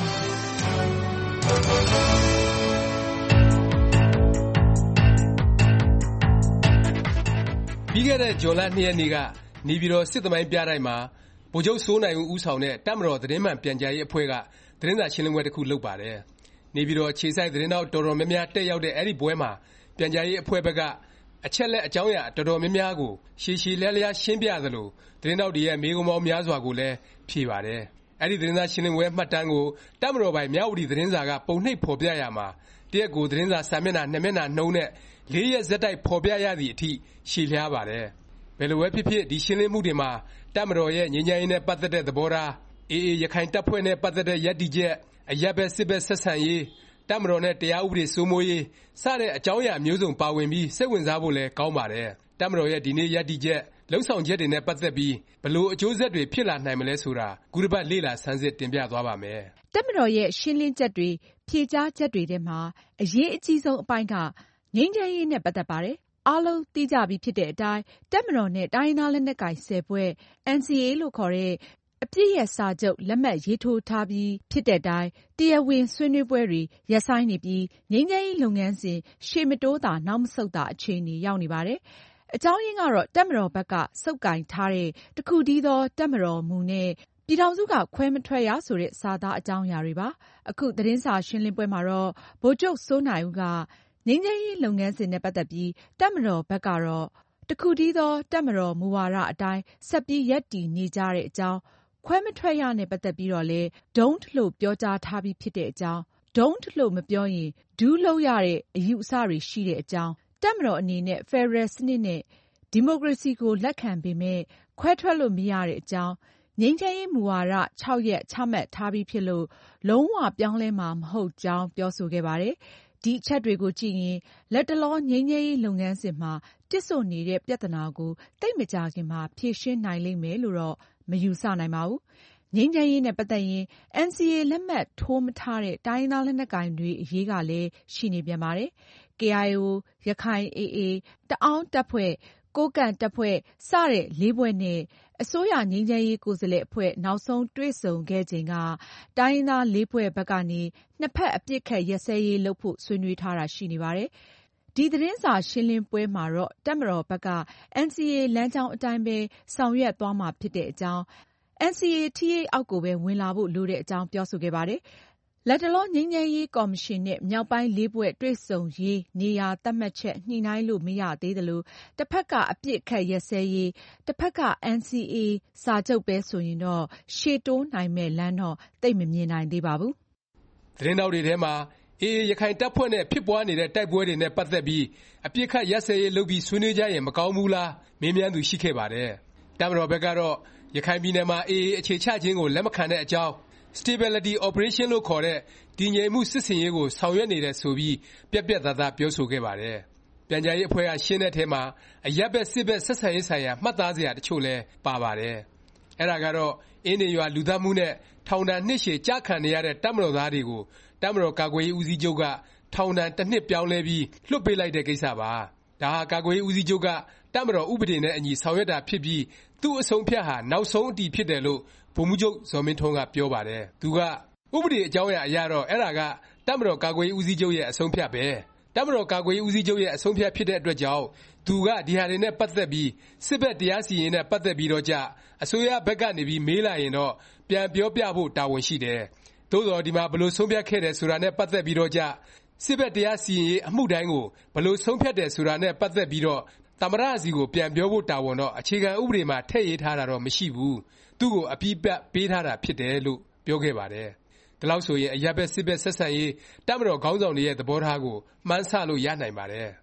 ပြီးခဲ့တဲ့ဇွန်လ၂ရက်နေ့ကနေပြည်တော်စစ်သမိုင်းပြတိုက်မှာဗိုလ်ချုပ်စိုးနိုင်ဦးဦးဆောင်တဲ့တပ်မတော်သတင်းမှန်ပြန်ကြားရေးအဖွဲ့ကသတင်းစာရှင်းလင်းပွဲတစ်ခုလုပ်ပါတယ်နေပြည်တော်အခြေစိုက်သတင်းတောက်တော်တော်များများတက်ရောက်တဲ့အဲ့ဒီပွဲမှာပြန်ကြားရေးအဖွဲ့ဘက်ကအချက်လက်အကြောင်းအရာတော်တော်များများကိုရှည်ရှည်လျားလျားရှင်းပြသလိုသတင်းတောက်တွေရဲ့မေးခွန်းပေါင်းများစွာကိုလည်းဖြေပါတယ်အဲ့ဒီသတင်းစာရှင်းလင်းပွဲမှတ်တမ်းကိုတပ်မတော်ပိုင်မြဝတီသတင်းစာကပုံနှိပ်ဖော်ပြရမှာတရက်ကိုသတင်းစာစာမျက်နှာနှစ်မျက်နှာနှုံးနဲ့လေးရက်ဇက်တိုက်ဖော်ပြရသည့်အထိရှည်လျားပါတယ်ဘယ်လိုပဲဖြစ်ဖြစ်ဒီရှင်းလင်းမှုတွေမှာတပ်မတော်ရဲ့ငြိမ်းချမ်းရေးနဲ့ပတ်သက်တဲ့သဘောထားအေအေရခိုင်တပ်ဖွဲ့နဲ့ပတ်သက်တဲ့ရပ်တည်ချက်အရပ်ဘက်စစ်ဘက်ဆက်ဆံရေးတပ်မတော်နဲ့တရားဥပဒေစိုးမိုးရေးစတဲ့အကြောင်းအရာမျိုးစုံပါဝင်ပြီးစိတ်ဝင်စားဖို့လည်းကောင်းပါတယ်တပ်မတော်ရဲ့ဒီနေ့ရပ်တည်ချက်လှုပ်ဆောင်ချက်တွေနဲ့ပတ်သက်ပြီးဘယ်လိုအကျိုးဆက်တွေဖြစ်လာနိုင်မလဲဆိုတာခုတစ်ပတ်လေ့လာဆန်းစစ်တင်ပြသွားပါမယ်တပ်မတော်ရဲ့ရှင်းလင်းချက်တွေဖြေကြားချက်တွေထဲမှာအရေးအကြီးဆုံးအပိုင်းကငြိမ်းချမ်းရေးနဲ့ပတ်သက်ပါတယ်အားလုံးသိကြပြီးဖြစ်တဲ့အတိုင်းတပ်မတော်နဲ့တိုင်းရင်းသားလက်နက်ကိုင်ဆယ်ဖွဲ့ အန်စီအေ လို့ခေါ်တဲ့အပစ်ရပ်စာချုပ်လက်မှတ်ရေးထိုးထားပြီးဖြစ်တဲ့အတိုင်းတရားဝင်ဆွေးနွေးပွဲတွေရပ်ဆိုင်းနေပြီးငြိမ်းချမ်းရေးလုပ်ငန်းစဉ်ရှေ့မတိုးသာနောက်မဆုတ်သာအခြေအနေရောက်နေပါတယ်။အကြောင်းရင်းကတော့တပ်မတော်ဘက်ကဆုပ်ကိုင်ထားတဲ့တစ်ခုတည်းသောတပ်မတော်မူနဲ့ပြည်ထောင်စုကခွဲမထွက်ရဆိုတဲ့စာသားအကြောင်းအရာတွေပါ။အခုသတင်းစာရှင်းလင်းပွဲမှာတော့ဗိုလ်ချုပ်စိုးနိုင်ဦးကငြိမ်းချမ်းရေးလုပ်ငန်းစဉ်နဲ့ပတ်သက်ပြီးတပ်မတော်ဘက်ကတော့တစ်ခုတည်းသောတပ်မတော်မူဝါဒအတိုင်းဆက်ပြီးရပ်တည်နေကြတဲ့အကြောင်းခွဲမထွက်ရနဲ့ပတ်သက်ပြီးတော့လည်း Don't လို့ပြောကြားထားပြီးဖြစ်တဲ့အကြောင်း Don't လို့မပြောရင် Do လုပ်ရတဲ့အယူအဆတွေရှိတဲ့အကြောင်းတပ်မတော်အနေနဲ့ဖက်ဒရယ်စနစ်နဲ့ဒီမိုကရေစီကိုလက်ခံပေမဲ့ခွဲထွက်လို့မရတဲ့အကြောင်းငြိမ်းချမ်းရေးမူဝါဒခြောက်ရက်ချမှတ်ထားပြီးဖြစ်လို့လုံးဝပြောင်းလဲမှာမဟုတ်ကြောင်းပြောဆိုခဲ့ပါတယ်။ဒီအချက်တွေကိုကြည့်ရင်လက်တလောငြိမ်းချမ်းရေးလုပ်ငန်းစဉ်မှာတစ်ဆို့နေတဲ့ပြဿနာကိုသိပ်မကြာခင်မှာဖြေရှင်းနိုင်လိမ့်မယ်လို့တော့မယူဆနိုင်ပါဘူး။ငြိမ်းချမ်းရေးနဲ့ပတ်သက်ရင် အန်စီအေ လက်မှတ်ထိုးမထားတဲ့တိုင်းရင်းသားလက်နက်ကိုင်တွေအရေးကလည်းရှိနေပြန်ပါတယ်။ ကေအိုင်အို ရခိုင်အေအေတအောင်းတပ်ဖွဲ့ကိုးကန့်တပ်ဖွဲ့စတဲ့လေးဖွဲ့နဲ့အစိုးရငြိမ်းချမ်းရေးကိုယ်စားလှယ်အဖွဲ့နောက်ဆုံးတွေ့ဆုံခဲ့ချိန်ကတိုင်းရင်းသားလေးဖွဲ့ဘက်ကနေနှစ်ဖက်အပစ်အခတ်ရပ်စဲရေးလုပ်ဖို့ဆွေးနွေးထားတာရှိနေပါတယ်။ဒီသတင်းစာရှင်းလင်းပွဲမှာတော့တပ်မတော်ဘက်က အန်စီအေ လမ်းကြောင်းအတိုင်းပဲဆောင်ရွက်သွားမှာဖြစ်တဲ့အကြောင်းအန်စီအေ ထိရိပ်အောက်ကိုပဲဝင်လာဖို့လိုတဲ့အကြောင်းပြောဆိုခဲ့ပါတယ်။လတ်တလောငြိမ်းချမ်းရေးကော်မရှင်နဲ့မြောက်ပိုင်းလေးဖွဲ့တွေ့ဆုံရေးနေရာသတ်မှတ်ချက်ညှိနှိုင်းလို့မရသေးသလိုတစ်ဖက်ကအပစ်အခတ်ရပ်စဲရေးတစ်ဖက်က အန်စီအေ စာချုပ်ပဲဆိုရင်တော့ရှေ့တိုးနိုင်မဲ့လမ်းတော့သိပ်မမြင်နိုင်သေးပါဘူး။သတင်းတောက်တွေထဲမှာအေအေရခိုင်တပ်ဖွဲ့နဲ့ဖြစ်ပွားနေတဲ့တိုက်ပွဲတွေနဲ့ပတ်သက်ပြီးအပစ်အခတ်ရပ်စဲရေးလုပ်ပြီးဆွေးနွေးကြရင်မကောင်းဘူးလားမေးမြန်းသူရှိခဲ့ပါတယ်။တပ်မတော်ဘက်ကတော့ရခိုင်ပြည်နယ်မှာအေအေအခြေချခြင်းကိုလက်မခံတဲ့အကြောင်း Stability Operation လို့ခေါ်တဲ့တည်ငြိမ်မှုစစ်ဆင်ရေးကိုဆောင်ရွက်နေတယ်ဆိုပြီးပြတ်ပြတ်သားသားပြောဆိုခဲ့ပါတယ်။ပြန်ကြားရေးအဖွဲ့ကရှင်းတဲ့ထဲမှာအရပ်ဘက်စစ်ဘက်ဆက်ဆံရေးဆိုင်ရာမှတ်သားစရာတချို့လည်းပါပါတယ်။အဲ့ဒါကတော့အင်းနေရွာလူသတ်မှုနဲ့ထောင်ဒဏ်နှစ်ရှည်ကြခံနေရတဲ့တပ်မတော်သားတွေကိုတပ်မတော်ကာကွယ်ရေးဦးစီးချုပ်ကထောင်ဒဏ်တစ်နှစ်ပြောင်းလဲပြီးလွှတ်ပေးလိုက်တဲ့ကိစ္စပါ။ဒါဟာကာကွယ်ရေးဦးစီးချုပ်ကတပ်မတော်ဥပဒေနဲ့အညီဆောင်ရွက်တာဖြစ်ပြီးသူ့အဆုံးဖြတ်ဟာနောက်ဆုံးအတည်ဖြစ်တယ်လို့ဗိုလ်မှူးချုပ်ဇော်မင်းထွန်းကပြောပါတယ်။သူကဥပဒေအကြောင်းအရာအရတော့အဲ့ဒါကတပ်မတော်ကာကွယ်ရေးဦးစီးချုပ်ရဲ့အဆုံးဖြတ်ပဲ။တပ်မတော်ကာကွယ်ရေးဦးစီးချုပ်ရဲ့အဆုံးဖြတ်ဖြစ်တဲ့အတွက်ကြောင့်သူကဒီဟာတွေနဲ့ပတ်သက်ပြီးစစ်ဘက်တရားစီရင်နဲ့ပတ်သက်ပြီးတော့ကြအစိုးရဘက်ကနေပြီးမေးလာရင်တော့ပြန်ပြောပြဖို့တာဝန်ရှိတယ်။သို့တော်ဒီမှာဘယ်လိုဆုံးဖြတ်ခဲ့တယ်ဆိုတာနဲ့ပတ်သက်ပြီးတော့ကြစစ်ဘက်တရားစီရင်ရေးအမှုတိုင်းကိုဘယ်လိုဆုံးဖြတ်တယ်ဆိုတာနဲ့ပတ်သက်ပြီးတော့သမ္မတစီကိုပြန်ပြောဖို့တာဝန်တော့အခြေခံဥပဒေမှာထည့်ရေးထားတာတော့မရှိဘူး။သူ့ကိုအပြည့်ပတ်ပေးထားတာဖြစ်တယ်လို့ပြောခဲ့ပါတယ်။ဒီလောက်ဆိုရင်အရပ်ဘက်စစ်ဘက်ဆက်ဆံရေးတပ်မတော်ခေါင်းဆောင်တွေရဲ့သဘောထားကိုမှန်းဆလို့ရနိုင်ပါတယ်။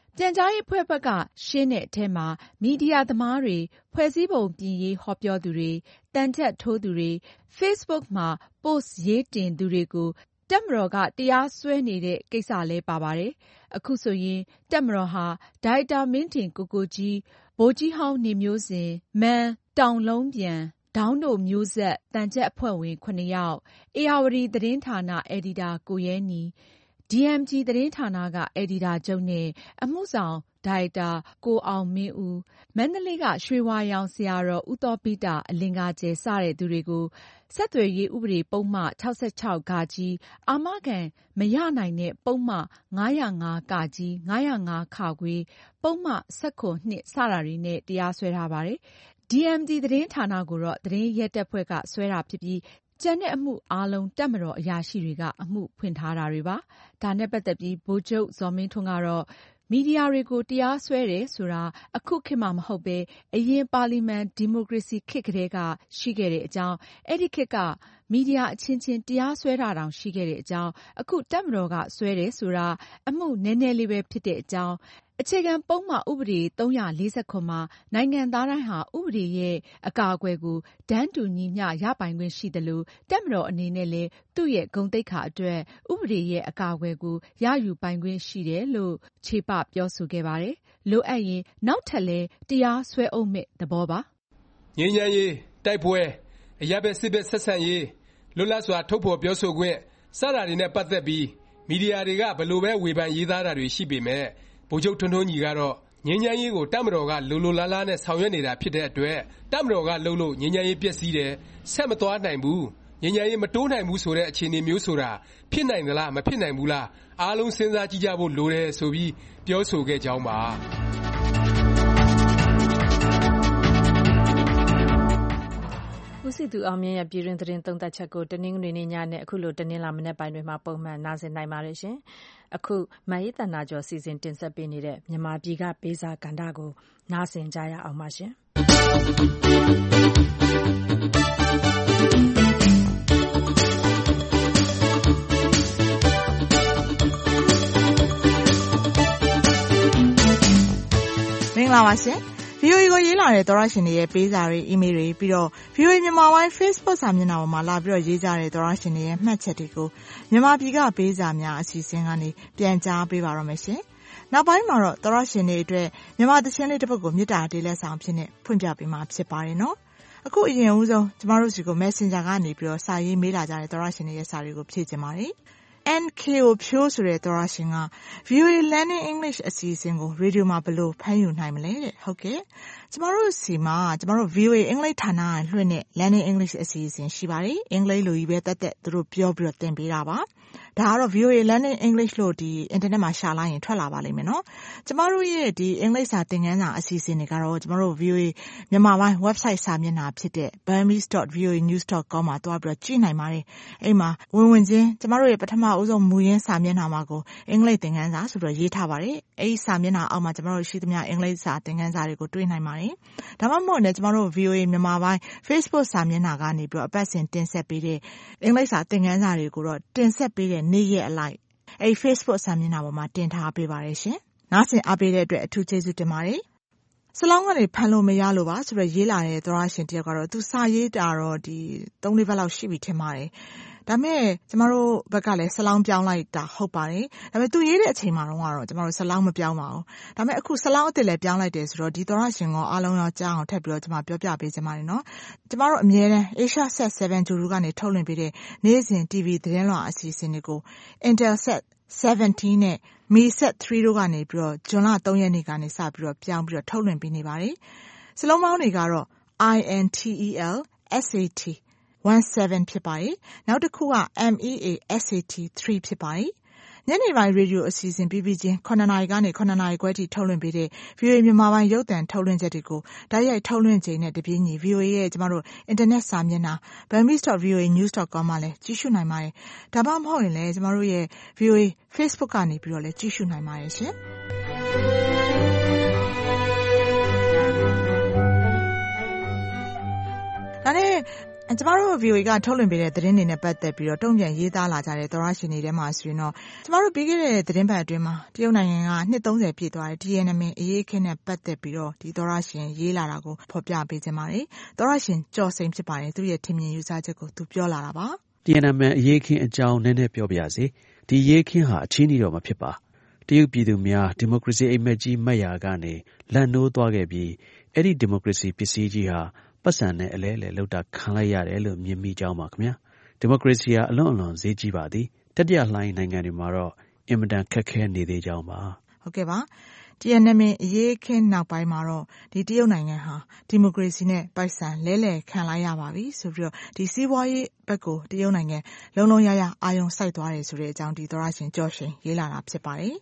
ပြန်ကြားရေးအဖွဲ့ဘက်ကရှင်းတဲ့အထဲမှာမီဒီယာသမားတွေ၊ဖွဲ့စည်းပုံပြင်ရေးဟောပြောသူတွေ၊သံချပ်ထိုးသူတွေ၊ Facebook မှာ post ရေးတင်သူတွေကိုတပ်မတော်ကတရားစွဲနေတဲ့ကိစ္စလည်းပါပါတယ်။ အခုဆိုရင်တပ်မတော်ဟာဒါရိုက်တာမင်းထင်ကိုကိုကြီး၊ဗိုလ်ကြီးဟောင်းနေမျိုးဇင်၊မန်း၊တောင်လုံးပြန်၊ဒေါင်းတို့မျိုးဆက်သံချပ်အဖွဲ့ဝင်ခုနှစ်ယောက်၊ဧရာဝတီသတင်းဌာနအယ်ဒီတာကိုရဲနီ၊ ဒီအမ်ဂျီ သတင်းဌာနကအယ်ဒီတာချုပ်နဲ့အမှုဆောင်ဒါရိုက်တာကိုအောင်မင်းဦး၊မန္တလေးကရွှေဝါရောင်ဆရာတော်ဦးသောဘိတအလင်္ကာကြယ်စတဲ့သူတွေကိုဆက်သွယ်ရေးဥပဒေပုဒ်မ ၆၆(ဃ) အာမခံမရနိုင်တဲ့ပုဒ်မ ၅၀၅(က) ၅၀၅(ခ) ပုဒ်မ ၁၇(၂) စတာတွေနဲ့တရားစွဲထားပါတယ်။ ဒီအမ်ဂျီ သတင်းဌာနကိုတော့သတင်းရဲတပ်ဖွဲ့ကစွဲတာဖြစ်ပြီးကျန်တဲ့အမှုအားလုံးတပ်မတော်အရာရှိတွေကအမှုဖွင့်ထားတာတွေပါ။ ဒါနဲ့ပတ်သက်ပြီးဗိုလ်ချုပ်ဇော်မင်းထွန်းကတော့မီဒီယာတွေကိုတရားစွဲတယ်ဆိုတာအခုခေတ်မှမဟုတ်ပဲအရင်ပါလီမန်ဒီမိုကရေစီခေတ်ကတည်းကရှိခဲ့တဲ့အကြောင်း၊အဲဒီခေတ်ကမီဒီယာအချင်းချင်းတရားစွဲတာတောင်ရှိခဲ့တဲ့အကြောင်း၊အခုတပ်မတော်ကစွဲတယ်ဆိုတာအမှုနည်းနည်းလေးပဲဖြစ်တဲ့အကြောင်း၊အခြေခံပုဒ်မဥပဒေသုံးရာလေးဆယ်၇မှာနိုင်ငံသားတိုင်းဟာဥပဒေရဲ့အကာအကွယ်ကိုတန်းတူညီမျှရပိုင်ခွင့်ရှိသလိုတပ်မတော်အနေနဲ့လည်းသူ့ရဲ့ဂုဏ်သိက္ခာအတွက်ဥပဒေရဲ့အကာအကွယ်ကိုရယူပိုင်ခွင့်ရှိတယ်လို့ချေပပြောဆိုခဲ့ပါတယ်။လိုအပ်ရင်နောက်ထပ်လည်းတရားစွဲအုံးမယ့်သဘောပါ။ငြိမ်းချမ်းရေး၊တိုက်ပွဲ၊အရပ်ဘက်စစ်ဘက်ဆက်ဆံရေး၊လွတ်လပ်စွာထုတ်ဖော်ပြောဆိုခွင့်စတာတွေနဲ့ပတ်သက်ပြီးမီဒီယာတွေကဘယ်လိုပဲဝေဖန်ရေးသားတာတွေရှိပေမယ့်ဗိုလ်ချုပ်ထွန်းထွန်းညီကတော့ငြိမ်းချမ်းရေးကိုတပ်မတော်ကလိုလိုလားလားနဲ့ဆောင်ရွက်နေတာဖြစ်တဲ့အတွက်တပ်မတော်ကလုပ်လို့ငြိမ်းချမ်းရေးပျက်စီးတယ်ဆက်မသွားနိုင်ဘူးငြိမ်းချမ်းရေးမတိုးနိုင်ဘူးဆိုတဲ့အခြေအနေမျိုးဆိုတာဖြစ်နိုင်သလားမဖြစ်နိုင်ဘူးလားအားလုံးစဉ်းစားကြည့်ကြဖို့လိုတယ်ဆိုပြီးပြောဆိုခဲ့ကြောင်းပါဦးစီသူအောင်မြင့်ရဲ့ပြည်တွင်းသတင်းသုံးသပ်ချက်ကိုတနင်္ဂနွေနေ့ညနဲ့အခုလိုတနင်္လာမနက်ပိုင်းတွေမှာပုံမှန်နားဆင်နိုင်ပါတယ်ရှင်။အခုမအေးသန္တာကျော်စီစဉ်တင်ဆက်ပေးနေတဲ့မြန်မာပြည်ကပေးစာကဏ္ဍကိုနားဆင်ကြရအောင်ပါရှင်။မင်္ဂလာပါရှင်။ဗွီအိုအေ ကိုရေးလာတဲ့သောတရှင်တွေရဲ့ပေးစာတွေအီးမေးလ်တွေပြီးတော့ ဗွီအိုအေ မြန်မာပိုင်း Facebook စာမျက်နှာပေါ်မှာလာပြီးတော့ရေးကြတဲ့သောတရှင်တွေရဲ့မှတ်ချက်တွေကိုမြန်မာပြည်ကပေးစာများအစီအစဉ်ကနေပြန်ကြားပေးပါရမယ်ရှင်။နောက်ပိုင်းမှာတော့သောတရှင်တွေအတွက်မြန်မာသချင်းလေးတစ်ပုဒ်ကိုမေတ္တာတေးလက်ဆောင်ဖြစ်နေဖွင့်ပြပေးမှာဖြစ်ပါတယ်နော်။အခုအရင်ဦးဆုံးကျမတို့စီကို Messenger ကနေပြီးတော့စာရေးမေးလာကြတဲ့သောတရှင်တွေရဲ့စာတွေကိုဖြည့်ချင်ပါတယ်။ N K O ဖြိုးဆိုတဲ့သောတရှင်က ဗွီအိုအေ Learning English အစီအစဉ်ကိုရေဒီယိုမှာဘယ်လိုဖမ်းယူနိုင်မလဲတဲ့။ဟုတ်ကဲ့။ကျမတို့စီမှာကျမတို့ ဗွီအိုအေ အင်္ဂလိပ်ဌာနကလွှင့်တဲ့ Learning English အစီအစဉ်ရှိပါတယ်။အင်္ဂလိပ်လိုကြီးပဲတက်တက်သူတို့ပြောပြီးတော့သင်ပေးတာပါ။ဒါကတော့ ဗွီအိုအေ Learning English လို့ဒီ internet မှာရှာလိုက်ရင်ထွက်လာပါလိမ့်မယ်နော်။ကျမတို့ရဲ့ဒီအင်္ဂလိပ်စာသင်ခန်းစာအစီအစဉ်တွေကတော့ကျမတို့ ဗွီအိုအေ မြန်မာပိုင်း website စာမျက်နှာဖြစ်တဲ့ burmese dot v o a news dot com မှာသွားပြီးတော့ကြည့်နိုင်ပါတယ်။အဲ့မှာဝင်ဝင်ချင်းကျမတို့ရဲ့ပထမအဦးဆုံးမူရင်းစာမျက်နှာမှာကိုအင်္ဂလိပ်သင်ခန်းစာဆိုပြီးတော့ရေးထားပါတယ်။အဲ့ဒီစာမျက်နှာအောက်မှာကျမတို့ရှိသမျှအင်္ဂလိပ်စာသင်ခန်းစာတွေကိုတွေ့နိုင်ပါတယ်။ဒါမှမဟုတ်လည်းကျမတို့ ဗွီအိုအေ မြန်မာပိုင်း Facebook စာမျက်နှာကနေပြီးတော့အပတ်စဉ်တင်ဆက်ပေးတဲ့အင်္ဂလိပ်စာသင်ခန်းစာတွေကိုတော့တင်ဆက်ပေးတဲ့နေ့ရက်အလိုက်အဲ့ Facebook စာမျက်နှာပေါ်မှာတင်ထားပေးပါတယ်ရှင်။နားဆင်အားပေးတဲ့အတွက်အထူးကျေးဇူးတင်ပါတယ်။စလောင်းကနေဖမ်းလို့မရလို့ပါဆိုတော့ရေးလာတဲ့သောရရှင်တယောက်ကတော့သူစာရေးတာတော့ဒီသုံးလေးဘက်လောက်ရှိပြီထင်ပါတယ်။ဒါမဲ့ကျမတို့ဘက်ကလည်းစလောင်းပြောင်းလိုက်တာဟုတ်ပါတယ်။ဒါပေမဲ့သူရေးတဲ့အချိန်မှာတော့ကျမတို့စလောင်းမပြောင်းပါဘူး။ဒါမဲ့အခုစလောင်းအစ်စ်လည်းပြောင်းလိုက်တယ်ဆိုတော့ဒီသောရရှင်ကအားလုံးရောကြားအောင်ထပ်ပြီးတော့ကျမပြောပြပေးချင်ပါတယ်နော်။ကျမတို့အမြဲတမ်း Asia Set 7 ဂျူရူကနေထုတ်လွှင့်ပေးတဲ့နေ့စဉ် တီဗီ သတင်းလွှာအစီအစဉ်တွေကို Intelsat seventeen နဲ့ Meset three တို့ကနေပြီးတော့ဇွန်လသုံးရက်နေ့ကနေစပြီးတော့ပြောင်းပြီးတော့ထုတ်လွှင့်ပေးနေပါတယ်။စလုံးပေါင်းတွေကတော့ I N T E L S A T seventeen ဖြစ်ပါတယ်။နောက်တစ်ခုက M E A S A T three ဖြစ်ပါတယ်။ညနေပိုင်းရေဒီယိုအစီအစဉ်ပြီးပြီးချင်းခုနှစ်နာရီကနေခုနှစ်နာရီခွဲထိထုတ်လွှင့်ပေးတဲ့ ဗွီအိုအေ မြန်မာပိုင်းရုပ်သံထုတ်လွှင့်ချက်တွေကိုတိုက်ရိုက်ထုတ်လွှင့်ချိန်နဲ့တပြေးညီ ဗွီအိုအေရဲ့ကျမတို့အင်တာနက်စာမျက်နှာ burmese dot v o a news dot com မှာလည်းကြည့်ရှုနိုင်ပါတယ်။ဒါမှမဟုတ်ရင်လည်းကျမတို့ရဲ့ ဗွီအိုအေ Facebook ကနေပြီးတော့လည်းကြည့်ရှုနိုင်ပါတယ်ရှင်။ဒါနဲ့ကျမတို့ ဗီအိုအေ ကထုတ်လွှင့်ပေးတဲ့သတင်းတွေနဲ့ပတ်သက်ပြီးတော့တုံ့ပြန်ရေးသားလာကြတဲ့သောရရှင်တွေထဲမှာဆိုရင်တော့ကျမတို့ပြီးခဲ့တဲ့သတင်းပတ်အတွင်းမှာတရုတ်နိုင်ငံကနှစ်သုံးဆယ်ပြည့်သွားတဲ့ Tiananmen အရေးအခင်းနဲ့ပတ်သက်ပြီးတော့ဒီသောရရှင်ရေးလာတာကိုဖော်ပြပေးခြင်းပါတယ်။သောရရှင်ကျော်စိန်ဖြစ်ပါတယ်။သူရဲ့ထင်မြင်ယူဆချက်ကိုသူပြောလာတာပါ။ Tiananmen အရေးအခင်းအကြောင်းနည်းနည်းပြောပြရစေ။ဒီအရေးအခင်းဟာအချင်းကြီးတော့မဖြစ်ပါ။တရုတ်ပြည်သူများဒီမိုကရေစီအိမ်မက်ကြီးမက်ရာကနေလန့်နိုးသွားခဲ့ပြီးအဲ့ဒီဒီမိုကရေစီပစ္စည်းကြီးဟာပတ်စံနဲ့အလဲလဲလောက်တာခံလိုက်ရတယ်လို့မြင်မိကြောင်းပါခင်ဗျာဒီမိုကရေစီဟာအလွန်အလွန်ဈေးကြီးပါသည်တတိယလှိုင်းနိုင်ငံတွေမှာတော့အင်မတန်ခက်ခဲနေသေးကြောင်းပါဟုတ်ကဲ့ပါTiananmen အရေးအခင်းနောက်ပိုင်းမှာတော့ဒီတရုတ်နိုင်ငံဟာဒီမိုကရေစီနဲ့ပိုက်ဆံလဲလှယ်ခံလိုက်ရပါပြီဆိုပြီးတော့ဒီစီးပွားရေးဘက်ကိုတရုတ်နိုင်ငံလုံးလုံးရရအာရုံစိုက်သွားတယ်ဆိုတဲ့အကြောင်းဒီသောရရှင်ကျော်ရှင်ရေးလာတာဖြစ်ပါတယ်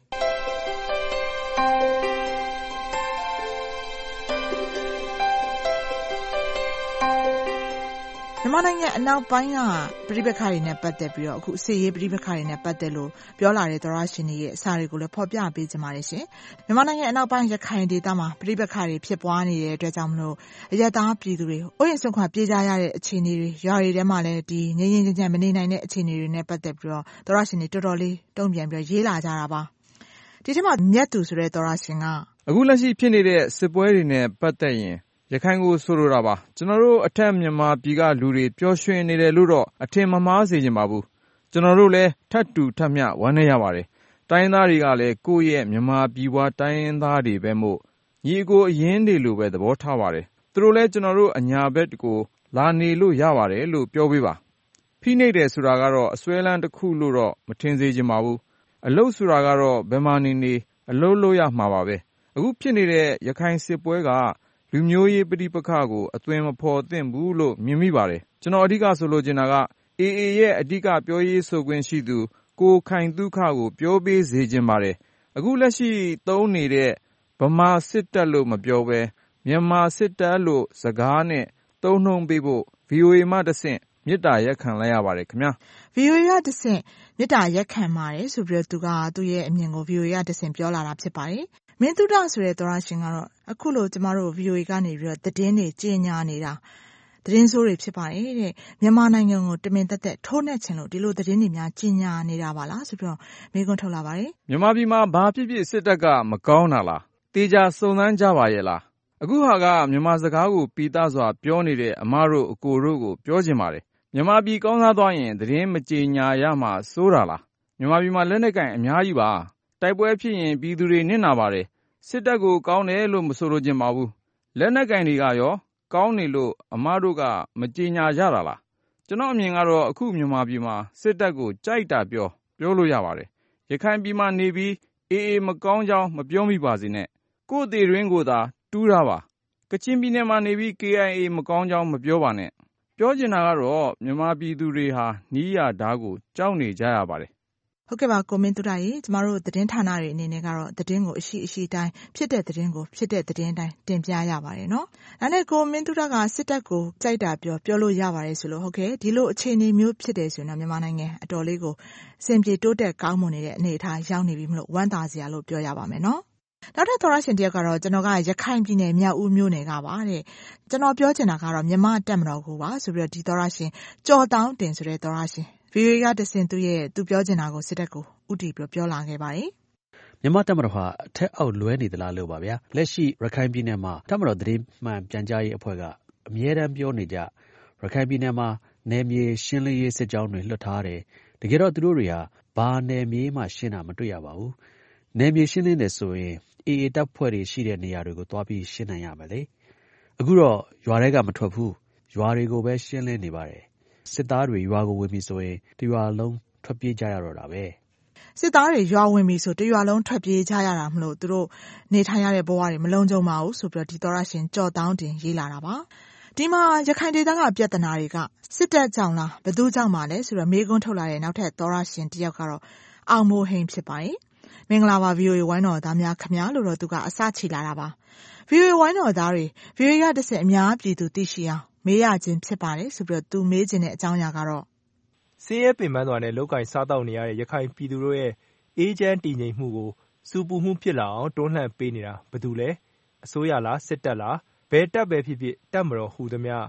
မြန်မာနိုင်ငံအနောက်ပိုင်းကပြည်ပခါတွေနဲ့ပတ်သက်ပြီးတော့အခုစစ်ရေးပြည်ပခါတွေနဲ့ပတ်သက်လို့ပြောလာတဲ့သောရရှင်တွေရဲ့အစာတွေကိုလည်းဖော်ပြပေးကြပါတယ်ရှင်မြန်မာနိုင်ငံအနောက်ပိုင်းရခိုင်ဒေသမှာပြည်ပခါတွေဖြစ်ပွားနေတဲ့အတွက်ကြောင့်မလို့အရသာပြည်သူတွေအိုးရင်ဆုံးခွာပြေးကြရတဲ့အခြေအနေတွေရွာတွေထဲမှာလည်းဒီငြိမ်းငြိမ်းချမ်းချမ်းမနေနိုင်တဲ့အခြေအနေတွေနဲ့ပတ်သက်ပြီးတော့သောရရှင်တွေတော်တော်လေးတုံ့ပြန်ပြီးရေးလာကြတာပါဒီထက်မှမြတ်သူဆိုတဲ့သောရရှင်ကအခုလက်ရှိဖြစ်နေတဲ့စစ်ပွဲတွေနဲ့ပတ်သက်ရင်ရခိုင်ကိုဆိုလိုတာပါကျွန်တော်တို့အထက်မြန်မာပြည်ကလူတွေပျော်ရွှင်နေတယ်လို့တော့အထင်မမှားစေချင်ပါဘူးကျွန်တော်တို့လည်းထပ်တူထပ်မျှဝမ်းနည်းရပါတယ်တိုင်းသားတွေကလည်းကိုယ့်ရဲ့မြန်မာပြည်ပွားတိုင်းသားတွေပဲမို့ညီအကိုအရင်တွေလိုပဲသဘောထားပါတယ်သူတို့လည်းကျွန်တော်တို့အညာဘက်ကိုလာနေလို့ရပါတယ်လို့ပြောပေးပါဖိနှိပ်တယ်ဆိုတာကတော့အစွဲလန်းတစ်ခုလို့တော့မထင်စေချင်ပါဘူးအလုပ်ဆိုတာကတော့ဘယ်မှာနေနေအလုပ်လုပ်ရမှာပါပဲအခုဖြစ်နေတဲ့ရခိုင်စစ်ပွဲကလူမျိုးရေးပဋိပက္ခကိုအသွင်မဖော်သင့်ဘူးလို့မြင်မိပါတယ်ကျွန်တော်အဓိကဆိုလိုချင်တာက အေးအေး ရဲ့အဓိကပြောရေးဆိုခွင့်ရှိသူကိုခိုင်သုခကိုပြောပေးစေချင်ပါတယ်အခုလက်ရှိသုံးနေတဲ့ဗမာစစ်တပ်လို့မပြောဘဲမြန်မာစစ်တပ်လို့စကားနဲ့သုံးနှုန်းပေးဖို့ ဗီအိုအေ မှတဆင့်မေတ္တာရက်ခံလိုက်ရပါတယ်ခင်ဗျာဗီအိုအေ ကတဆင့်မေတ္တာရက်ခံပါတယ်ဆိုပြီးတော့သူကသူ့ရဲ့အမြင်ကို ဗီအိုအေ ကတဆင့်ပြောလာတာဖြစ်ပါတယ်မင်းတုဒဆိုတဲ့သောရရှင်ကတော့အခုလိုကျမတို့ ဗီအိုအေ ကနေပြီးတော့သတင်းတွေကြေညာနေတာသတင်းဆိုးတွေဖြစ်ပါတယ်တဲ့မြန်မာနိုင်ငံကိုတမင်သက်သက်ထိုးနှက်ချင်လို့ဒီလိုသတင်းတွေများကြေညာနေတာပါလားဆိုပြီးတော့မေးခွန်းထုတ်လာပါတယ်မြန်မာပြည်မှာဘာဖြစ်ဖြစ်စစ်တပ်ကမကောင်းတာလားတေချာစုံစမ်းကြပါရဲ့လားအခုဟာကမြန်မာစကားကိုပီသစွာပြောနေတဲ့အမတို့အကိုတို့ကိုပြောချင်ပါတယ်မြန်မာပြည်ကောင်းစားသွားရင်သတင်းမကြေညာရမှာစိုးတာလားမြန်မာပြည်မှာလက်နက်ကင်အများကြီးပါတိုက်ပွဲဖြစ်ရင်ပြည်သူတွေနစ်နာပါတယ်စစ်တပ်ကိုကောင်းတယ်လို့မဆိုလိုချင်ပါဘူးလက်နက်ကင်တွေကရောကောင်းနေလို့အမတို့ကမကြေညာကြတာလားကျွန်တော်အမြင်ကတော့အခုမြန်မာပြည်မှာစစ်တပ်ကိုကြိုက်တာပြောပြောလို့ရပါတယ်ရခိုင်ပြည်မှာနေပြီးအေးအေးမကောင်းကြောင်းမပြောမိပါစေနဲ့ကိုယ်သေးရင်းကိုသာတူးတာပါကချင်ပြည်နယ်မှာနေပြီး ကေအိုင်အေ မကောင်းကြောင်းမပြောပါနဲ့ပြောချင်တာကတော့မြန်မာပြည်သူတွေဟာနီးရဓာတ်ကိုကြောက်နေကြရပါတယ်ဟုတ်ကဲ့ပါကိုမင်းတုဒရေကျမတို့သတင်းဌာနတွေအနေနဲ့ကတော့သတင်းကိုအရှိအရှိတိုင်းဖြစ်တဲ့သတင်းကိုဖြစ်တဲ့သတင်းတိုင်းတင်ပြရပါတယ်နော်။ဒါနဲ့ကိုမင်းတုဒကစစ်တပ်ကိုကြိုက်တာပြောပြောလို့ရပါတယ်ဆိုလို့ဟုတ်ကဲ့ဒီလိုအခြေအနေမျိုးဖြစ်တယ်ဆိုရင်တော့မြန်မာနိုင်ငံအတော်လေးကိုစင်ပြေတိုးတက်ကောင်းမွန်နေတဲ့အနေအထားရောက်နေပြီမလို့ဝမ်းသာစရာလို့ပြောရပါမယ်နော်။နောက်ထပ်သောရရှင်တယောက်ကတော့ကျွန်တော်ကရခိုင်ပြည်နယ်မြောက်ဦးမြို့နယ်ကပါတဲ့ကျွန်တော်ပြောချင်တာကတော့မြန်မာတပ်မတော်ကိုပါဆိုပြီးတော့ဒီသောရရှင်ကြော်တောင်းတင်ဆိုတဲ့သောရရှင်ဗီအိုအေ ကတဆင့်သူ့ရဲ့သူပြောချင်တာကိုစစ်တပ်ကိုဥတီပြောပြောလာခဲ့ပါတယ်မြန်မာတပ်မတော်ဟာအထက်အောက်လွဲနေသလားလို့ပါဗျာလက်ရှိရခိုင်ပြည်နယ်မှာတပ်မတော်သတင်းမှန်ပြန်ကြားရေးအဖွဲ့ကအမြဲတမ်းပြောနေကြရခိုင်ပြည်နယ်မှာနယ်မြေရှင်းလင်းရေးစစ်ကြောင်းတွေလွှတ်ထားတယ်တကယ်တော့သူတို့တွေဟာဘာနယ်မြေမှရှင်းတာမတွေ့ရပါဘူးနယ်မြေရှင်းလင်းတယ်ဆိုရင်အေးအေးတပ်ဖွဲ့တွေရှိတဲ့နေရာတွေကိုသွားပြီးရှင်းနိုင်ရမယ်လေအခုတော့ရွာတွေကမထွက်ဘူးရွာတွေကိုပဲရှင်းလင်းနေပါတယ်စစ်သားတွေရွာကိုဝင်ပြီဆိုရင်တရွာလုံးထွက်ပြေးကြရတော့တာပဲစစ်သားတွေရွာဝင်ပြီဆိုတရွာလုံးထွက်ပြေးကြရတာမလို့သူတို့နေထိုင်ရတဲ့ဘဝတွေမလုံးကြုံပါဘူးဆိုပြီးတော့ဒီသောရရှင်ကြော်တောင်းတင်ရေးလာတာပါဒီမှာရခိုင်ဒေသကပြဿနာတွေကစစ်တပ်ကြောင့်လားဘယ်သူကြောင့်မှလဲဆိုတော့မေးခွန်းထုတ်လာတဲ့နောက်ထပ်သောရရှင်တယောက်ကတော့အောင်မိုးဟိန်ဖြစ်ပါတယ်မင်္ဂလာပါ ဗီအိုအေ ဝိုင်းတော်သားများခင်ဗျာလို့တော့သူကအစချီလာတာပါ ဗီအိုအေ ဝိုင်းတော်သားတွေ ဗီအိုအေ ကတဆင့်အများပြည်သူသိရှိအောင်မေးရခြင်းဖြစ်ပါတယ်ဆိုပြီးတော့သူမေးခြင်းတဲ့အကြောင်းအရာကတော့ဆင်းရဲပင်ပန်းစွာနဲ့လောက်ကင်စားတောက်နေရတဲ့ရခိုင်ပြည်သူတို့ရဲ့အေးချမ်းတည်ငြိမ်မှုကိုစူပူမှုဖြစ်လာအောင်တွန်းလှန်ပေးနေတာဘယ်သူလဲအစိုးရလားစစ်တပ်လားဘယ်တပ်ပဲဖြစ်ဖြစ်တပ်မတော်ဟူသမျှ